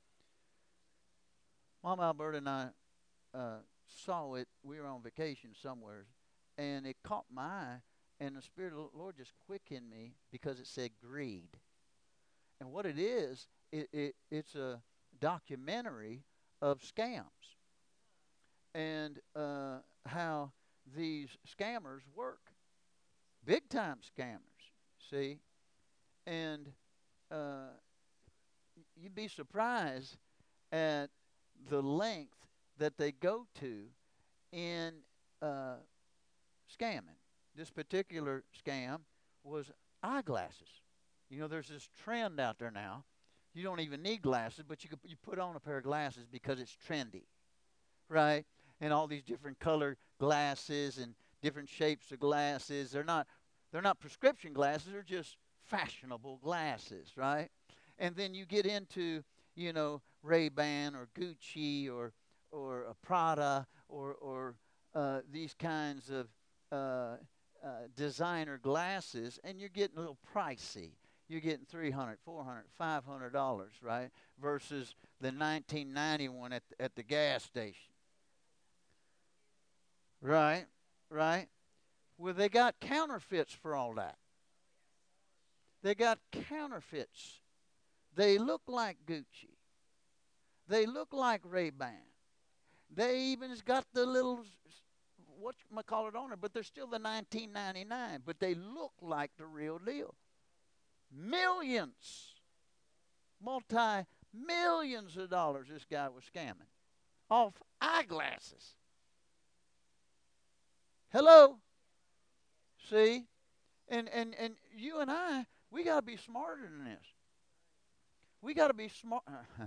Mom Alberta and I saw it. We were on vacation somewhere, and it caught my eye. And the Spirit of the Lord just quickened me because it said greed. And what it is, it's a documentary of scams and how these scammers work. Big time scammers, see? And you'd be surprised at the length that they go to in scamming. This particular scam was eyeglasses. You know, there's this trend out there now. You don't even need glasses, but you put on a pair of glasses because it's trendy, right? And all these different colored glasses and different shapes of glasses. They're not prescription glasses. They're just fashionable glasses, right? And then you get into, you know, Ray-Ban or Gucci or Prada or these kinds of designer glasses, and you're getting a little pricey. You're getting $300, $400, $500, right? Versus the 1991 at the gas station. Right, right. Well, they got counterfeits for all that. They got counterfeits. They look like Gucci. They look like Ray-Ban. They even got the little whatchamacallit on it, but they're still the 1999. But they look like the real deal. Millions, multi-millions of dollars this guy was scamming off eyeglasses. Hello? See? And you and I, we got to be smarter than this. We got to be smart.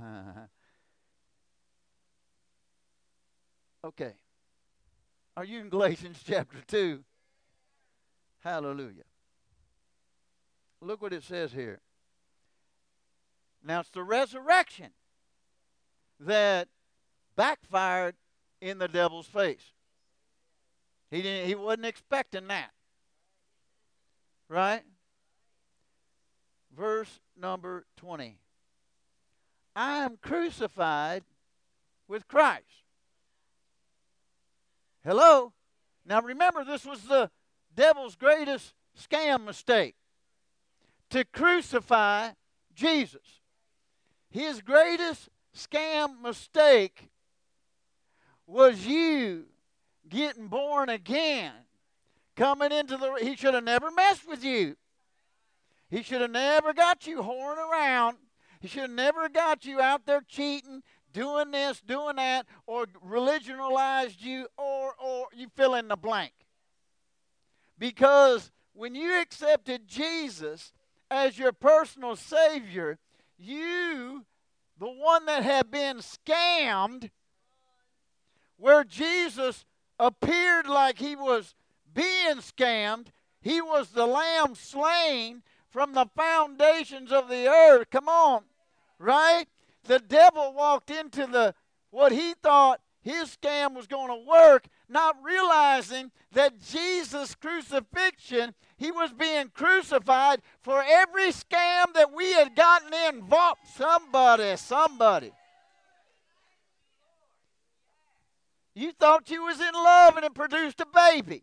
Okay. Are you in Galatians chapter 2? Hallelujah. Look what it says here. Now it's the resurrection that backfired in the devil's face. He wasn't expecting that. Right? Verse number 20. I am crucified with Christ. Hello? Now remember, this was the devil's greatest scam mistake, to crucify Jesus. His greatest scam mistake was you getting born again, coming into the. He should have never messed with you. He should have never got you whoring around. He should have never got you out there cheating, doing this, doing that, or religionalized you, or you fill in the blank. Because when you accepted Jesus as your personal Savior, you, the one that had been scammed, where Jesus appeared like he was being scammed, he was the lamb slain from the foundations of the earth. Come on, right? The devil walked into what he thought his scam was going to work, not realizing that Jesus' crucifixion, he was being crucified for every scam that we had gotten involved. Somebody. You thought you was in love and it produced a baby.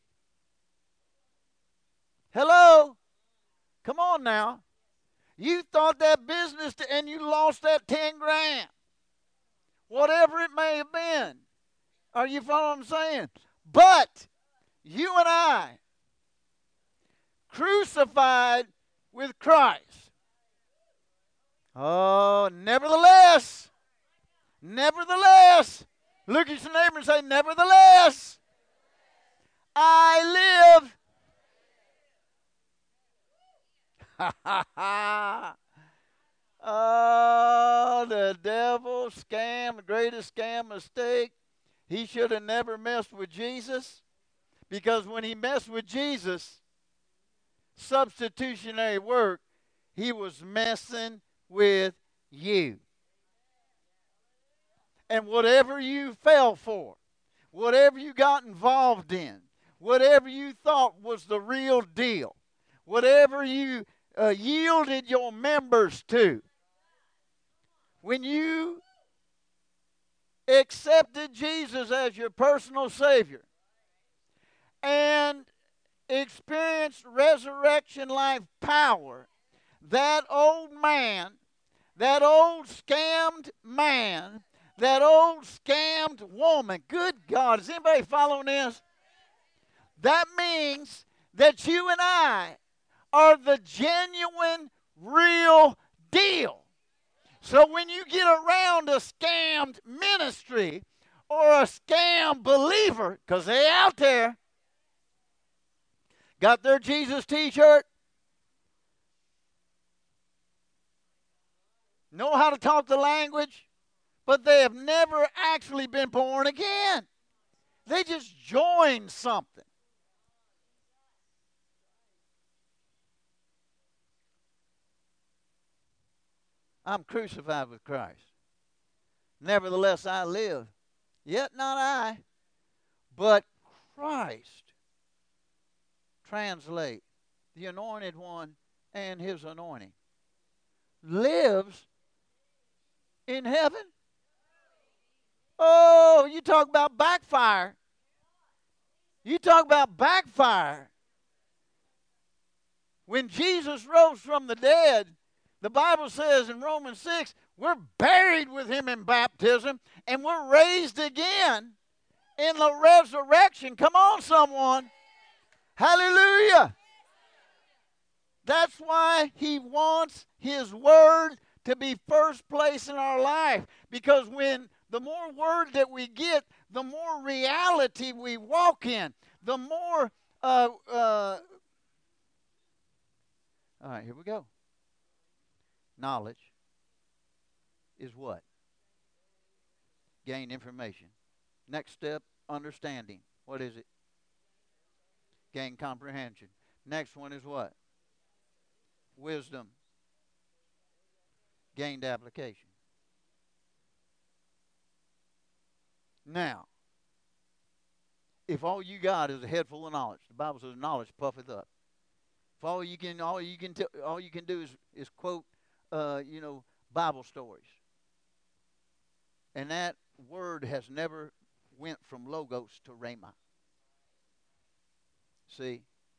Hello? Come on now. You thought that business and you lost that 10 grand. Whatever it may have been. Are you following what I'm saying? But you and I, crucified with Christ. Oh, nevertheless, look at your neighbor and say, nevertheless, I live. Ha ha ha. Oh, the devil scam, the greatest scam mistake. He should have never messed with Jesus, because when he messed with Jesus, substitutionary work, he was messing with you. And whatever you fell for, whatever you got involved in, whatever you thought was the real deal, whatever you yielded your members to, when you accepted Jesus as your personal Savior and experienced resurrection life power, that old man, that old scammed man, that old scammed woman, good God, is anybody following this? That means that you and I are the genuine, real deal. So when you get around a scammed ministry or a scam believer, because they out there, got their Jesus t-shirt, know how to talk the language, but they have never actually been born again. They just joined something. I'm crucified with Christ. Nevertheless, I live. Yet not I, but Christ. Translate, the anointed one and his anointing lives in heaven. Oh, you talk about backfire. You talk about backfire. When Jesus rose from the dead, the Bible says in Romans 6, we're buried with him in baptism and we're raised again in the resurrection. Come on, someone. Hallelujah. That's why he wants his word to be first place in our life. Because when the more word that we get, the more reality we walk in. The more, all right, here we go. Knowledge is what? Gain information. Next step, understanding. What is it? Gain comprehension. Next one is what? Wisdom. Gained application. Now, if all you got is a head full of knowledge, the Bible says knowledge puffeth up. If If all you can do is quote, Bible stories, and that word has never went from logos to rhema. See,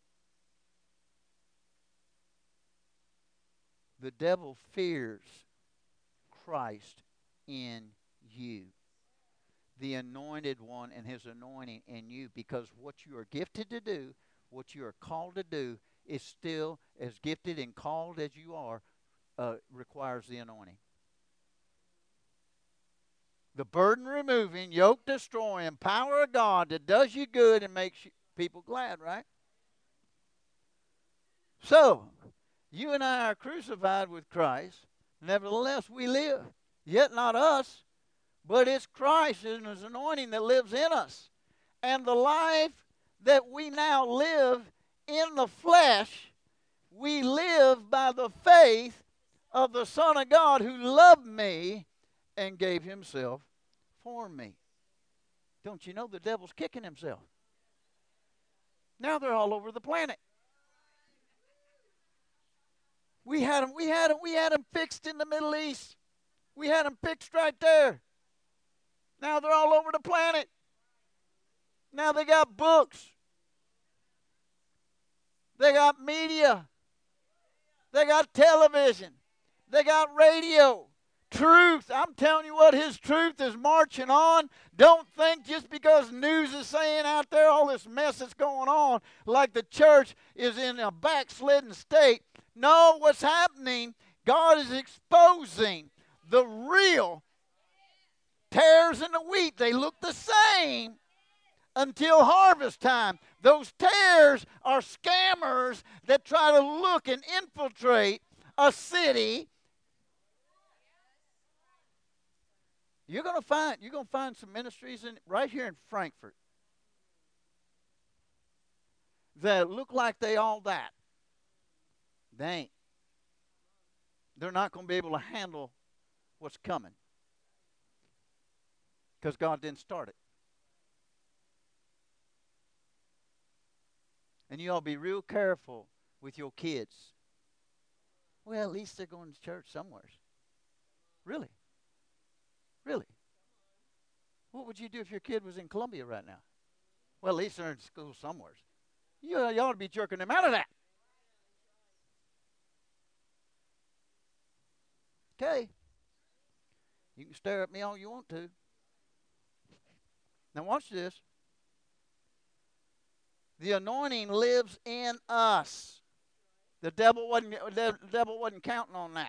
the devil fears Christ in you, the anointed one and his anointing in you, because what you are gifted to do, what you are called to do, is still as gifted and called as you are, requires the anointing. The burden removing, yoke destroying power of God that does you good and makes people glad, right? So, you and I are crucified with Christ. Nevertheless, we live. Yet not us, but it's Christ and his anointing that lives in us. And the life that we now live in the flesh, we live by the faith of the Son of God who loved me and gave himself for me. Don't you know the devil's kicking himself? Now they're all over the planet. We had them fixed in the Middle East. We had them fixed right there. Now they're all over the planet. Now they got books. They got media. They got television. They got radio. Truth. I'm telling you what, his truth is marching on. Don't think just because news is saying out there all this mess that's going on, like the church is in a backslidden state. No, what's happening, God is exposing the real tares in the wheat. They look the same until harvest time. Those tares are scammers that try to look and infiltrate a city. You're going to find some ministries right here in Frankfort that look like they all that. They ain't. They're not going to be able to handle what's coming because God didn't start it. And you all be real careful with your kids. Well, at least they're going to church somewhere. Really? Really? What would you do if your kid was in Columbia right now? Well, at least they're in school somewhere. You ought to be jerking them out of that. Okay. You can stare at me all you want to. Now watch this. The anointing lives in us. The devil wasn't counting on that.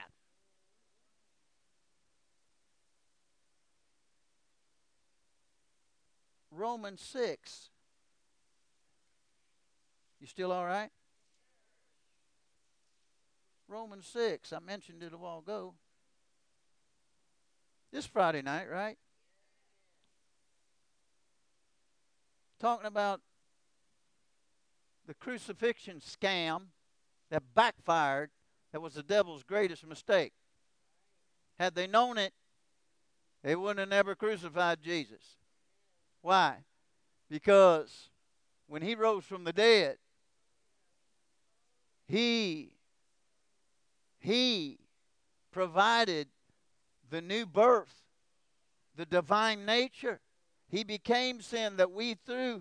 Romans 6. You still all right? Romans 6. I mentioned it a while ago. This Friday night, right? Talking about the crucifixion scam that backfired, that was the devil's greatest mistake. Had they known it, they wouldn't have never crucified Jesus. Why? Because when he rose from the dead, he provided the new birth, the divine nature. He became sin that we, through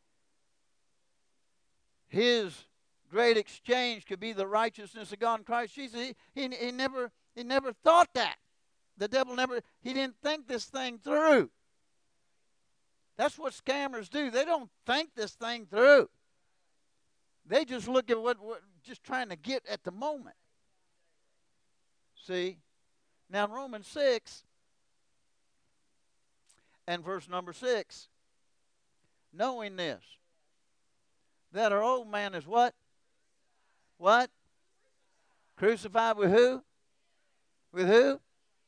his great exchange, could be the righteousness of God in Christ Jesus. He never thought that. The devil he didn't think this thing through. That's what scammers do. They don't think this thing through. They just look at what just trying to get at the moment. See? Now in Romans 6 and verse number 6, knowing this, that our old man is what? What? Crucified with who? With who?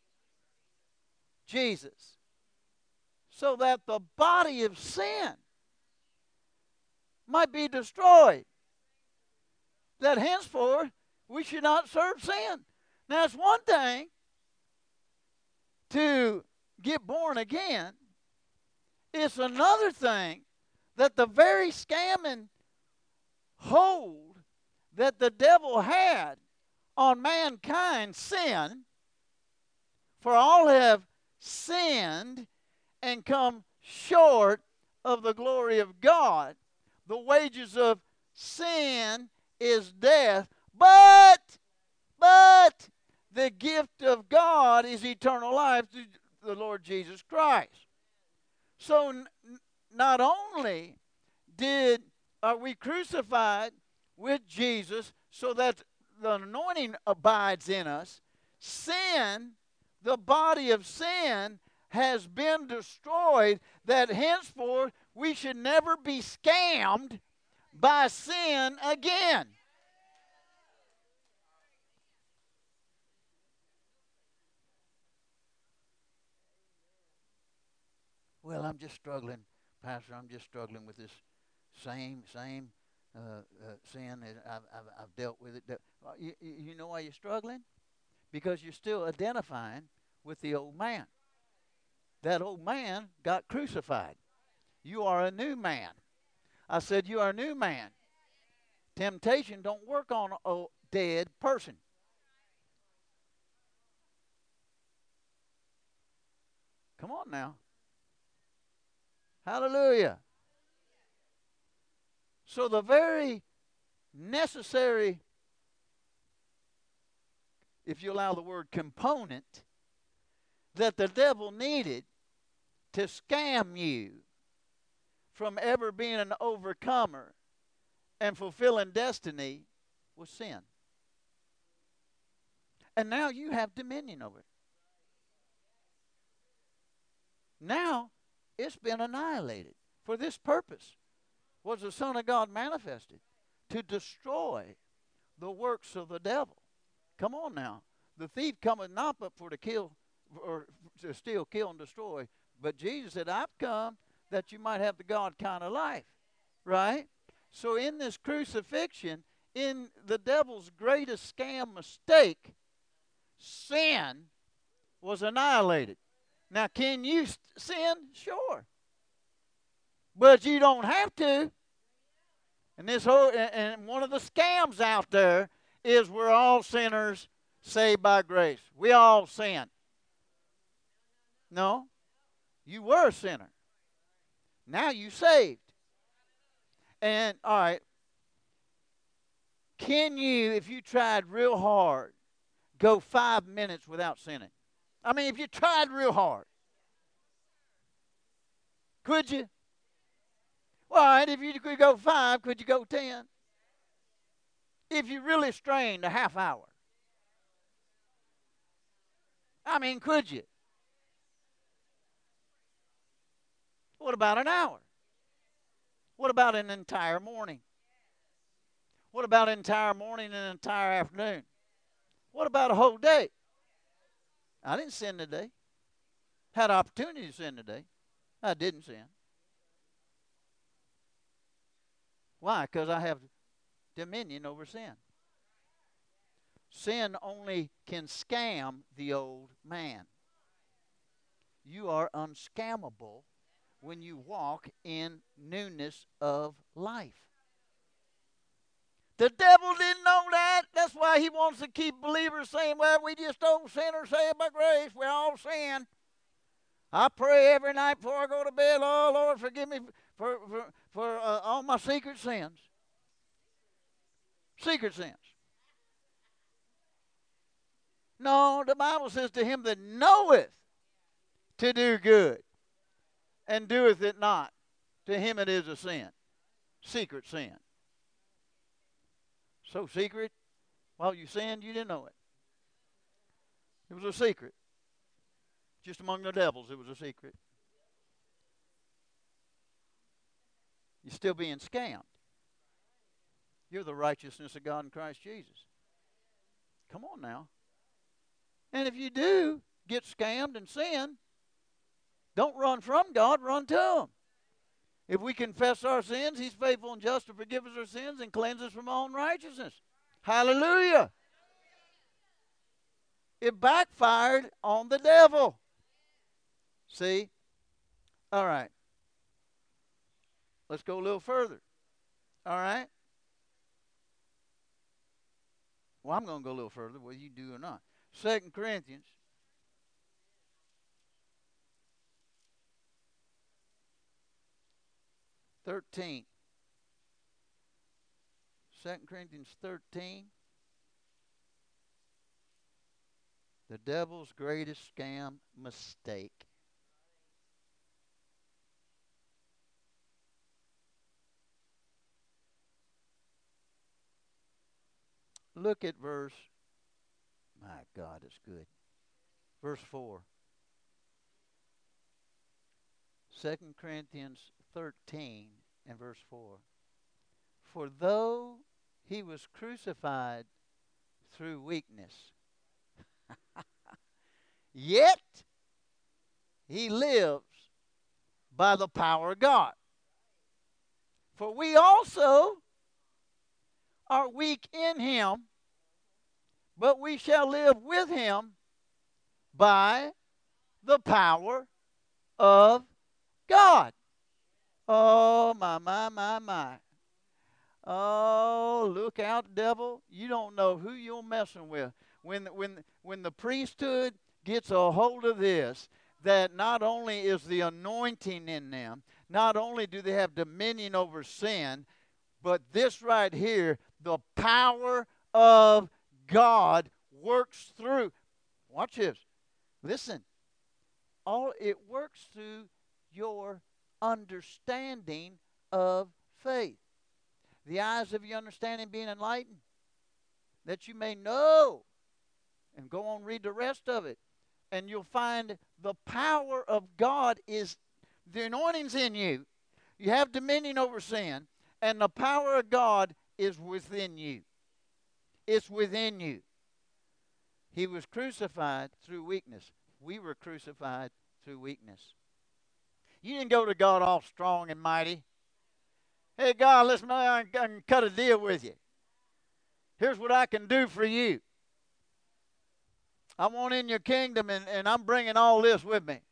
Jesus. So that the body of sin might be destroyed, that henceforth we should not serve sin. Now it's one thing to get born again. It's another thing that the very scamming hold that the devil had on mankind's sin, for all have sinned and come short of the glory of God. The wages of sin is death, but the gift of God is eternal life through the Lord Jesus Christ. So not only did are we crucified with Jesus so that the anointing abides in us, sin, the body of sin, has been destroyed, that henceforth we should never be scammed by sin again. Well, I'm just struggling, Pastor. I'm just struggling with this same sin that I've dealt with it. You know why you're struggling? Because you're still identifying with the old man. That old man got crucified. You are a new man. I said you are a new man. Temptation don't work on a dead person. Come on now. Hallelujah. So the very necessary, if you allow the word component, that the devil needed to scam you from ever being an overcomer and fulfilling destiny was sin. And now you have dominion over it. Now it's been annihilated. For this purpose was the Son of God manifested, to destroy the works of the devil. Come on now. The thief cometh not but for to kill, or to steal, kill, and destroy. But Jesus said, I've come that you might have the God kind of life. Right? So in this crucifixion, in the devil's greatest scam mistake, sin was annihilated. Now, can you sin? Sure. But you don't have to. And this whole and one of the scams out there is we're all sinners saved by grace. We all sin. No, you were a sinner. Now you saved. And all right, can you, if you tried real hard, go 5 minutes without sinning? I mean, if you tried real hard, could you? Well, all right, if you could go 5, could you go 10? If you really strained, a half hour. I mean, could you? What about an hour? What about an entire morning? What about an entire morning and an entire afternoon? What about a whole day? I didn't sin today. Had opportunity to sin today. I didn't sin. Why? Because I have dominion over sin. Sin only can scam the old man. You are unscammable when you walk in newness of life. The devil didn't know that. That's why he wants to keep believers saying, well, we just old sinners saved by grace. We all sin. I pray every night before I go to bed, oh, Lord, forgive me for all my secret sins. Secret sins. No, the Bible says to him that knoweth to do good and doeth it not, to him it is a sin. Secret sin. So secret, while you sinned, you didn't know it. It was a secret. Just among the devils, it was a secret. You're still being scammed. You're the righteousness of God in Christ Jesus. Come on now. And if you do get scammed and sin, don't run from God, run to Him. If we confess our sins, He's faithful and just to forgive us our sins and cleanse us from all unrighteousness. Hallelujah. It backfired on the devil. See? All right. Let's go a little further. All right? Well, I'm going to go a little further, whether you do or not. 2 Corinthians 13. 2 Corinthians 13. The devil's greatest scam mistake. Look at verse, my God, it's good. Verse 4. 2 Corinthians 13 and verse 4. For though he was crucified through weakness, yet he lives by the power of God. For we also are weak in him, but we shall live with him by the power of God. Oh, my. Oh, look out, devil. You don't know who you're messing with. When the priesthood gets a hold of this, that not only is the anointing in them, not only do they have dominion over sin, but this right here, the power of God works through. Watch this. Listen. All it works through your understanding of faith. The eyes of your understanding being enlightened, that you may know. And go on, read the rest of it. And you'll find the power of God is, the anointing's in you. You have dominion over sin, and the power of God is within you. It's within you. He was crucified through weakness. We were crucified through weakness. You didn't go to God all strong and mighty. Hey, God, listen, I can cut a deal with you. Here's what I can do for you. I want in your kingdom, and I'm bringing all this with me.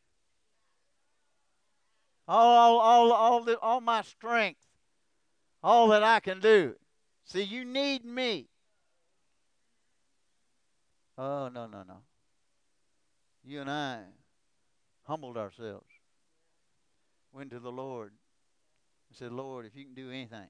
All my strength, all that I can do. See, you need me. Oh, no. You and I humbled ourselves, went to the Lord, and said, Lord, if you can do anything,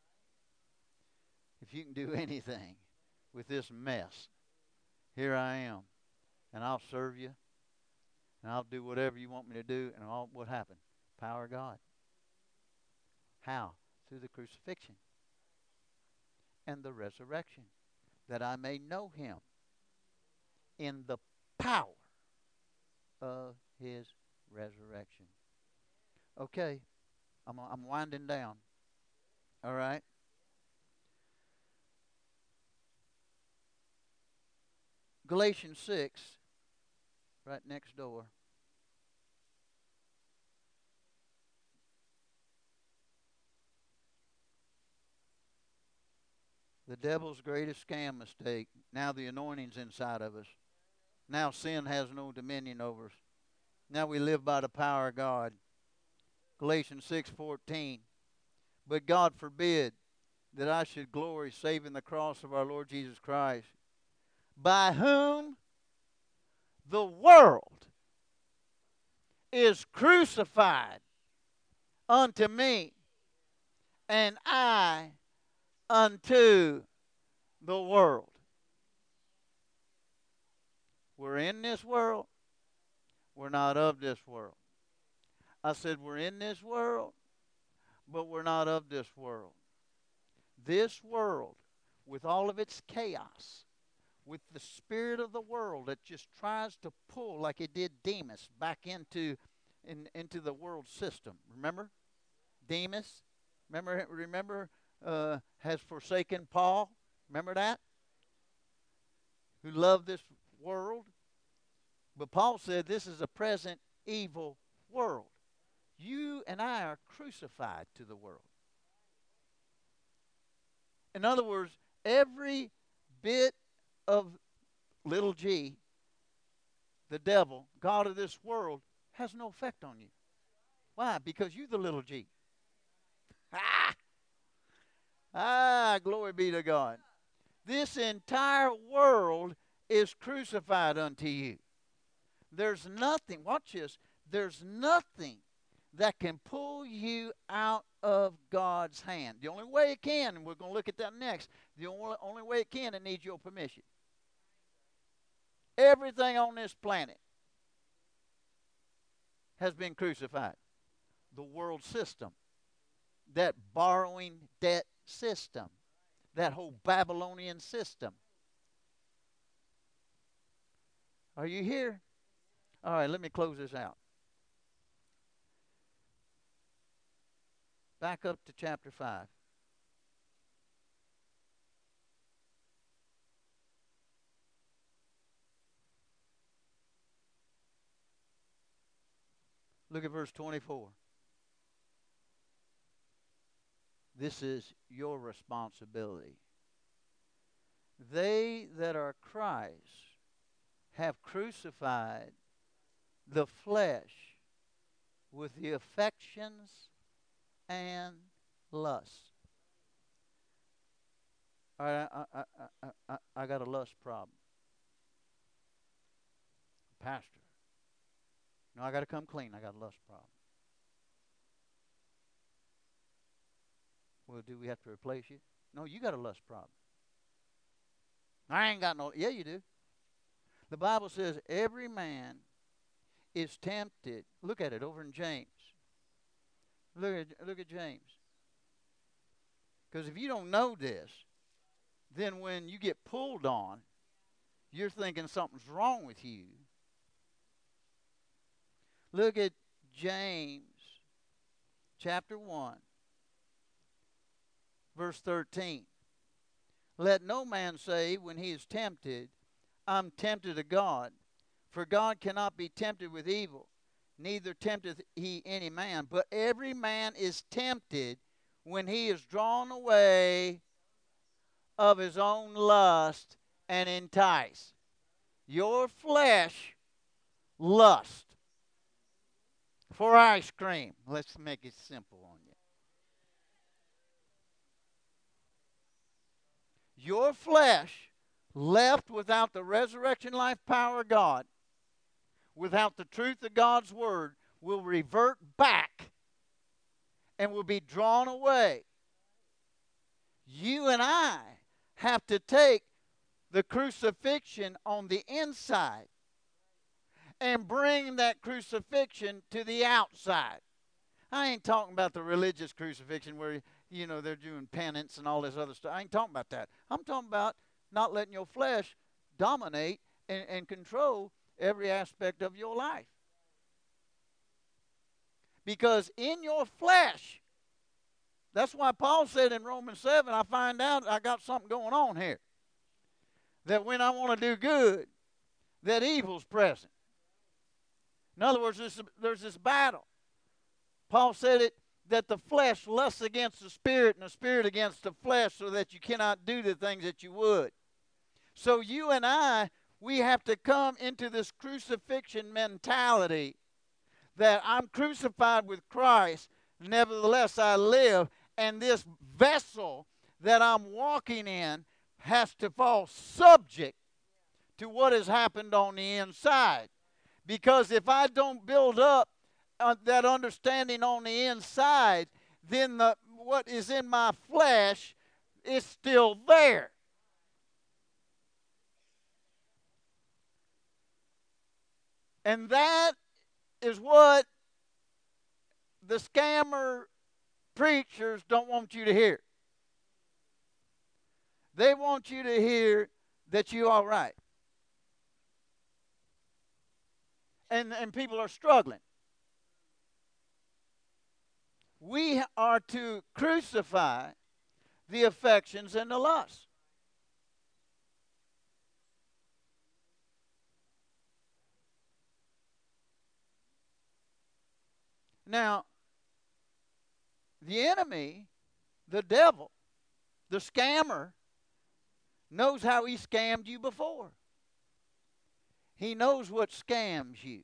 with this mess, here I am, and I'll serve you, and I'll do whatever you want me to do, and all what happened? Power of God. How? Through the crucifixion and the resurrection, that I may know him in the power of his resurrection. Okay, I'm winding down. All right. Galatians 6, right next door. The devil's greatest scam mistake. Now the anointing's inside of us. Now sin has no dominion over us. Now we live by the power of God. Galatians 6:14. But God forbid that I should glory save in the cross of our Lord Jesus Christ, by whom the world is crucified unto me, and I unto the world. We're in this world. We're not of this world. I said we're in this world, but we're not of this world. This world, with all of its chaos, with the spirit of the world that just tries to pull, like it did Demas, back into the world system. Remember? Demas? Remember has forsaken Paul? Remember that? Who loved this world? But Paul said this is a present evil world. You and I are crucified to the world. In other words, every bit of little g, the devil, God of this world, has no effect on you. Why? Because you're the little g. Glory be to God. This entire world is crucified unto you. There's nothing, watch this, there's nothing that can pull you out of God's hand. The only way it can, and we're going to look at that next, the only way it can, it needs your permission. Everything on this planet has been crucified. The world system, that borrowing debt system, that whole Babylonian system. Are you here? All right, let me close this out. Back up to chapter 5. Look at verse 24. This is your responsibility. They that are Christ have crucified the flesh with the affections and lust. All right, I got a lust problem. Pastor, no, I got to come clean. I got a lust problem. Well, do we have to replace you? No, you got a lust problem. I ain't got no. Yeah, you do. The Bible says every man is tempted. Look at it over in James. Look at James. Because if you don't know this, then when you get pulled on, you're thinking something's wrong with you. Look at James chapter 1, verse 13. Let no man say when he is tempted, I'm tempted of God. For God cannot be tempted with evil, neither tempteth he any man. But every man is tempted when he is drawn away of his own lust and enticed. Your flesh lust for ice cream. Let's make it simple on you. Your flesh, left without the resurrection life power of God, without the truth of God's word, will revert back and will be drawn away. You and I have to take the crucifixion on the inside and bring that crucifixion to the outside. I ain't talking about the religious crucifixion where, they're doing penance and all this other stuff. I ain't talking about that. I'm talking about not letting your flesh dominate and control every aspect of your life. Because in your flesh, that's why Paul said in Romans 7, I find out I got something going on here. That when I want to do good, that evil's present. In other words, there's this battle. Paul said it, that the flesh lusts against the spirit and the spirit against the flesh, so that you cannot do the things that you would. So you and I, we have to come into this crucifixion mentality that I'm crucified with Christ, nevertheless I live, and this vessel that I'm walking in has to fall subject to what has happened on the inside. Because if I don't build up that understanding on the inside, then what is in my flesh is still there. And that is what the scammer preachers don't want you to hear. They want you to hear that you're all right. And people are struggling. We are to crucify the affections and the lusts. Now, the enemy, the devil, the scammer, knows how he scammed you before. He knows what scams you.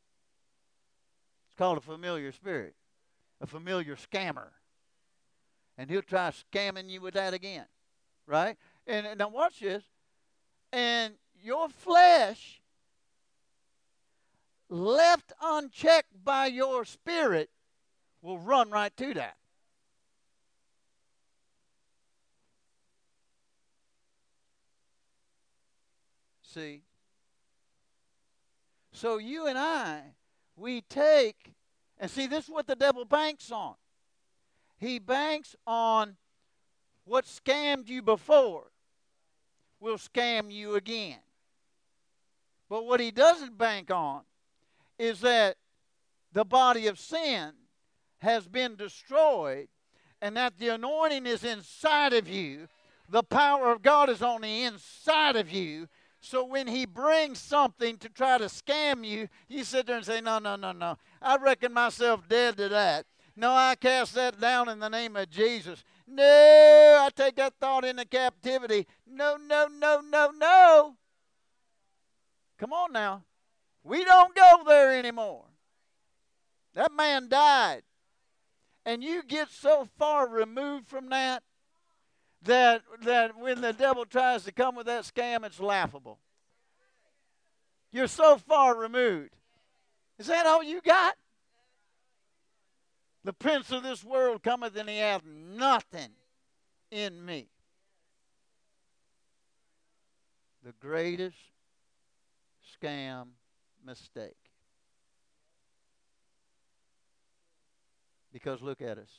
It's called a familiar spirit, a familiar scammer. And he'll try scamming you with that again, right? And now watch this. And your flesh, left unchecked by your spirit, will run right to that. See? So you and I, we take, and see, this is what the devil banks on. He banks on what scammed you before will scam you again. But what he doesn't bank on is that the body of sin has been destroyed and that the anointing is inside of you. The power of God is on the inside of you. So when he brings something to try to scam you, you sit there and say, no, no, no, no. I reckon myself dead to that. No, I cast that down in the name of Jesus. No, I take that thought into captivity. No, no, no, no, no. Come on now. We don't go there anymore. That man died. And you get so far removed from that when the devil tries to come with that scam, it's laughable. You're so far removed. Is that all you got? The prince of this world cometh and he hath nothing in me. The greatest scam mistake. Because look at us.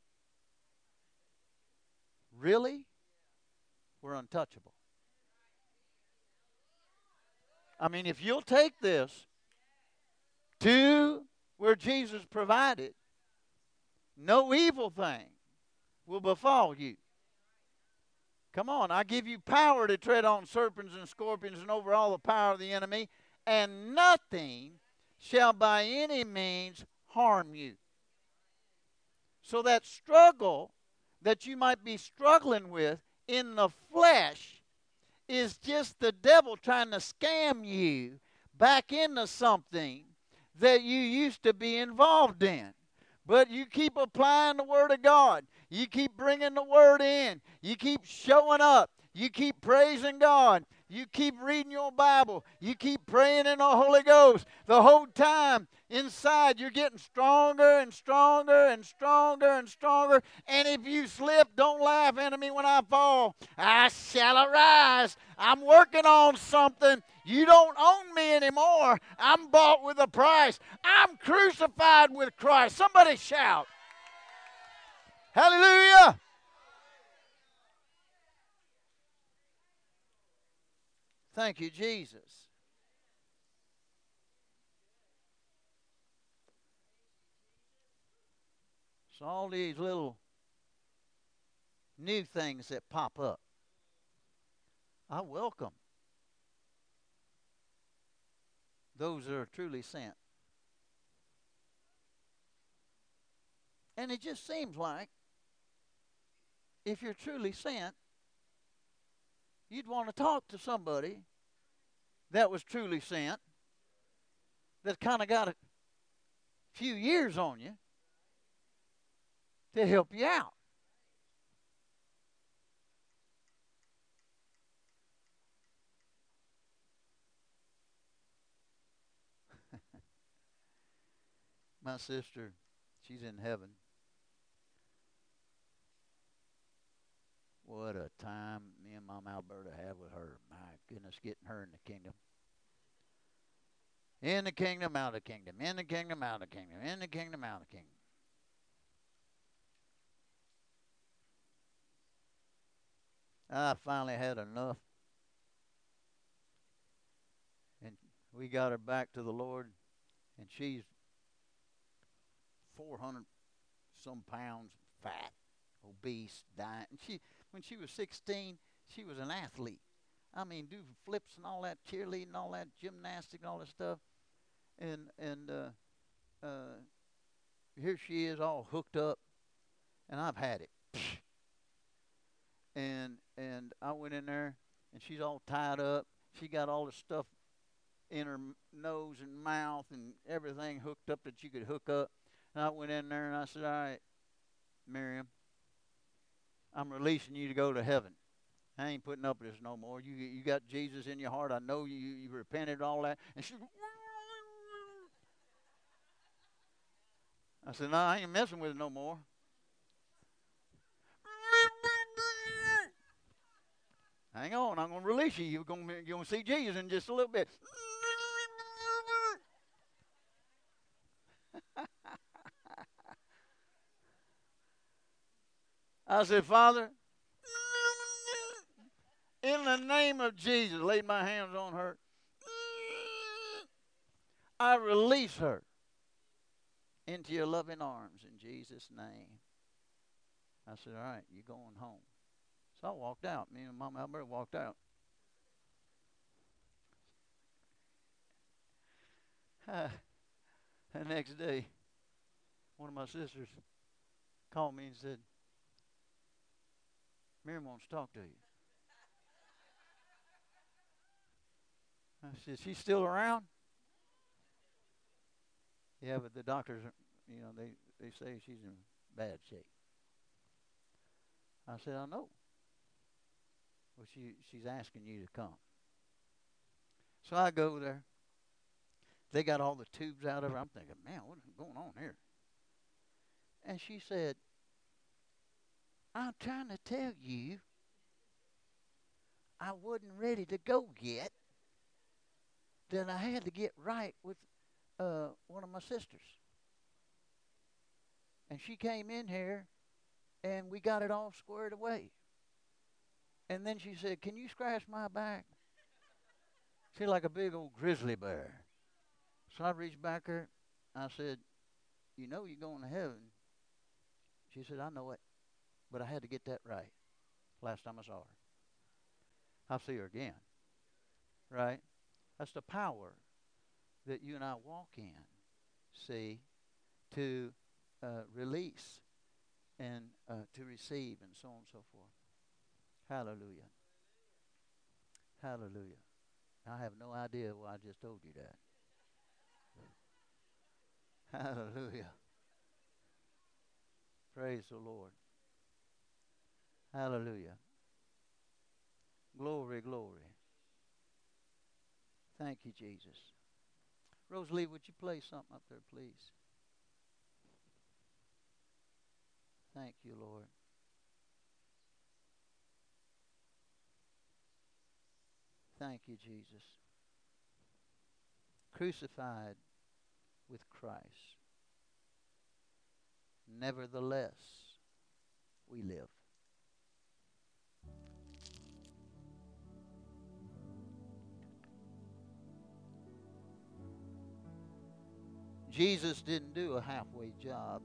Really? We're untouchable. I mean, if you'll take this to where Jesus provided, no evil thing will befall you. Come on, I give you power to tread on serpents and scorpions and over all the power of the enemy, and nothing shall by any means harm you. So that struggle that you might be struggling with in the flesh is just the devil trying to scam you back into something that you used to be involved in. But you keep applying the Word of God. You keep bringing the Word in. You keep showing up. You keep praising God. You keep reading your Bible. You keep praying in the Holy Ghost. The whole time inside you're getting stronger and stronger and stronger and stronger. And if you slip, don't laugh, enemy, when I fall. I shall arise. I'm working on something. You don't own me anymore. I'm bought with a price. I'm crucified with Christ. Somebody shout. Hallelujah. Thank you, Jesus. So all these little new things that pop up, I welcome those that are truly sent. And it just seems like if you're truly sent, you'd want to talk to somebody that was truly sent, that kind of got a few years on you to help you out. My sister, she's in heaven. What a time me and Mom Alberta have with her. My goodness, getting her in the kingdom. In the kingdom, out of the kingdom. In the kingdom, out of the kingdom. In the kingdom, out of the kingdom. I finally had enough. And we got her back to the Lord. And she's 400 some pounds fat, obese, dying. And when she was 16, she was an athlete. I mean, do flips and all that, cheerleading, and all that, gymnastics, and all that stuff. And here she is, all hooked up, and I've had it. And I went in there, and she's all tied up. She got all the stuff in her nose and mouth and everything hooked up that you could hook up. And I went in there and I said, all right, Miriam, I'm releasing you to go to heaven. I ain't putting up with this no more. You got Jesus in your heart. I know you repented all that. And she, I said, no, I ain't messing with it no more. Hang on, I'm going to release you. You're going to see Jesus in just a little bit. I said, Father, in the name of Jesus, laid my hands on her. I release her into your loving arms in Jesus' name. I said, all right, you're going home. So I walked out. Me and Mama Alberta walked out. The next day, one of my sisters called me and said, Miriam wants to talk to you. I said, she's still around? Yeah, but the doctors, they say she's in bad shape. I said, I know. Well, she's asking you to come. So I go there. They got all the tubes out of her. I'm thinking, man, what is going on here? And she said, I'm trying to tell you, I wasn't ready to go yet. That I had to get right with one of my sisters. And she came in here, and we got it all squared away. And then she said, can you scratch my back? She's like a big old grizzly bear. So I reached back her. I said, you know you're going to heaven. She said, I know it. But I had to get that right last time I saw her. I'll see her again. Right? That's the power that you and I walk in, see, to release and to receive and so on and so forth. Hallelujah. Hallelujah. I have no idea why I just told you that. Hallelujah. Praise the Lord. Hallelujah. Glory, glory. Thank you, Jesus. Rosalie, would you play something up there, please? Thank you, Lord. Thank you, Jesus. Crucified with Christ. Nevertheless, we live. Jesus didn't do a halfway job.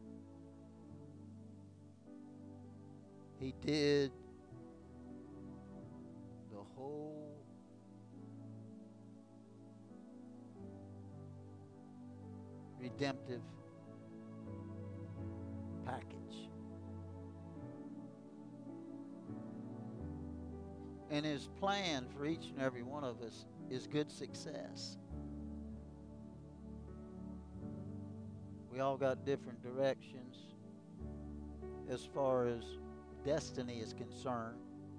He did the whole redemptive package. And his plan for each and every one of us is good success. We all got different directions as far as destiny is concerned.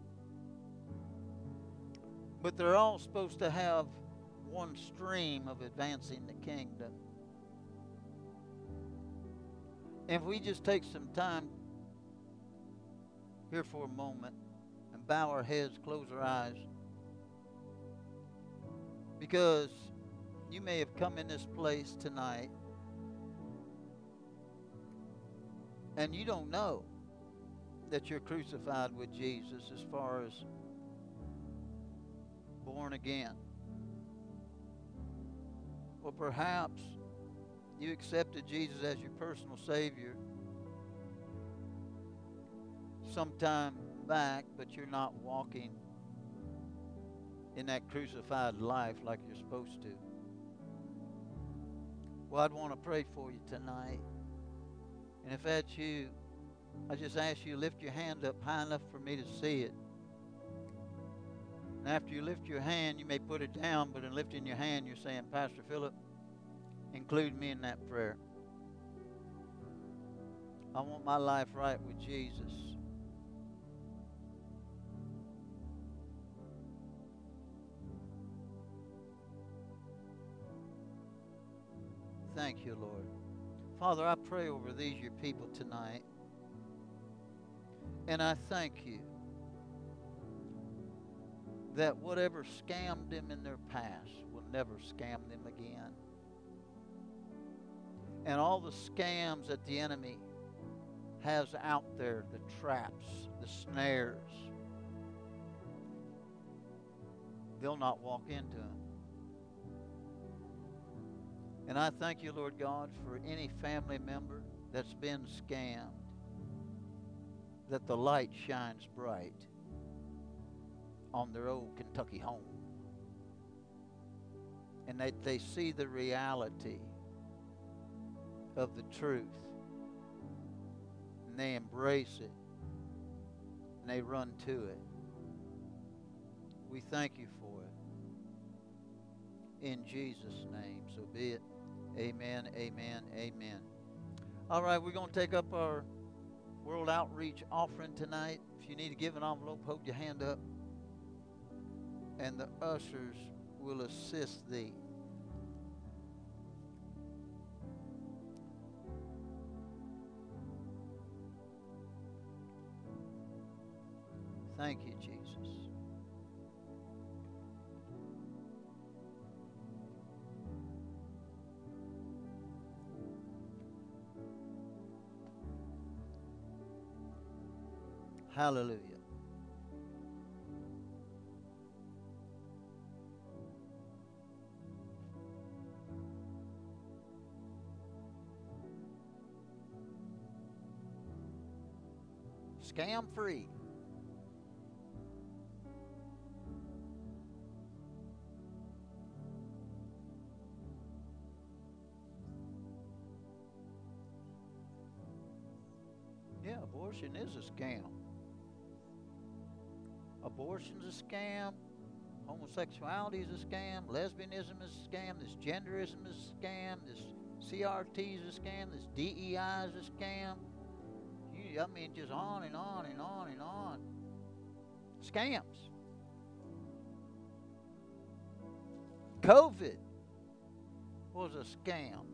But they're all supposed to have one stream of advancing the kingdom. And if we just take some time here for a moment and bow our heads, close our eyes, because you may have come in this place tonight and you don't know that you're crucified with Jesus as far as born again. Or perhaps you accepted Jesus as your personal Savior sometime back, but you're not walking in that crucified life like you're supposed to. Well, I'd want to pray for you tonight. And if that's you, I just ask you to lift your hand up high enough for me to see it. And after you lift your hand, you may put it down, but in lifting your hand, you're saying, Pastor Philip, include me in that prayer. I want my life right with Jesus. Thank you, Lord. Father, I pray over these, your people, tonight. And I thank you that whatever scammed them in their past will never scam them again. And all the scams that the enemy has out there, the traps, the snares, they'll not walk into them. And I thank you, Lord God, for any family member that's been scammed, that the light shines bright on their old Kentucky home. And that they see the reality of the truth. And they embrace it. And they run to it. We thank you for it. In Jesus' name, so be it. Amen, amen, amen. All right, we're going to take up our World Outreach offering tonight. If you need to give an envelope, hold your hand up. And the ushers will assist thee. Thank you, Jesus. Hallelujah. Scam free. Yeah, abortion is a scam. Abortion's a scam. Homosexuality is a scam. Lesbianism is a scam. This genderism is a scam. This CRT is a scam. This DEI is a scam. I mean, just on and on and on and on. Scams. COVID was a scam.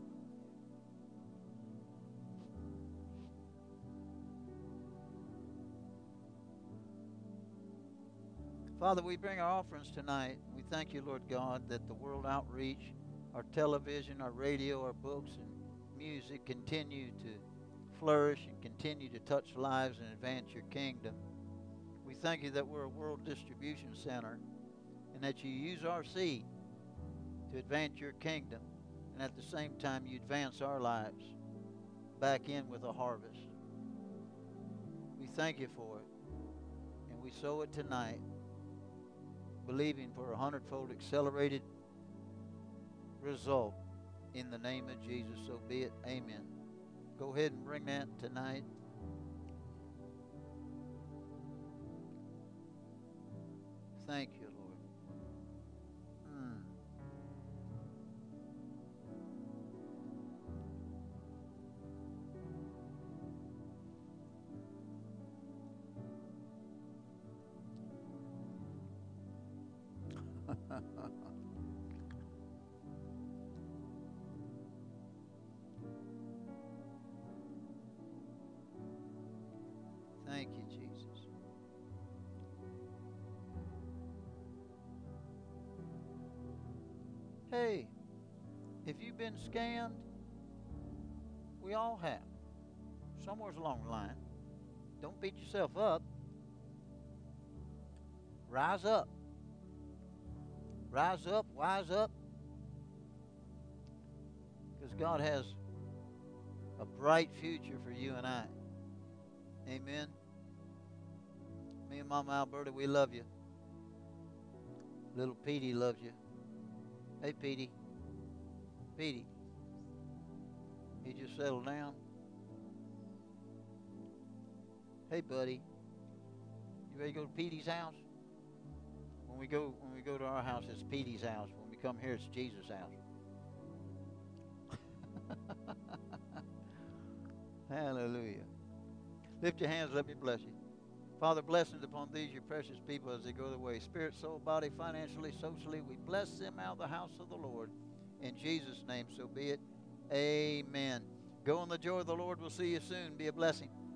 Father, we bring our offerings tonight. We thank you, Lord God, that the World Outreach, our television, our radio, our books, and music continue to flourish and continue to touch lives and advance your kingdom. We thank you that we're a world distribution center and that you use our seed to advance your kingdom, and at the same time you advance our lives back in with a harvest. We thank you for it, and we sow it tonight, believing for 100-fold accelerated result in the name of Jesus. So be it. Amen. Go ahead and bring that tonight. Thank you, Lord. Thank you, Jesus. Hey, if you've been scammed, we all have. Somewhere along the line. Don't beat yourself up. Rise up. Rise up, wise up. Because God has a bright future for you and I. Amen. Me and Mama Alberta, we love you. Little Petey loves you. Hey, Petey. Petey. He just settled down. Hey, buddy. You ready to go to Petey's house? When we go to our house, it's Petey's house. When we come here, it's Jesus' house. Hallelujah. Lift your hands, let me bless you. Father, blessings upon these, your precious people, as they go their way. Spirit, soul, body, financially, socially, we bless them out of the house of the Lord. In Jesus' name, so be it. Amen. Go in the joy of the Lord. We'll see you soon. Be a blessing.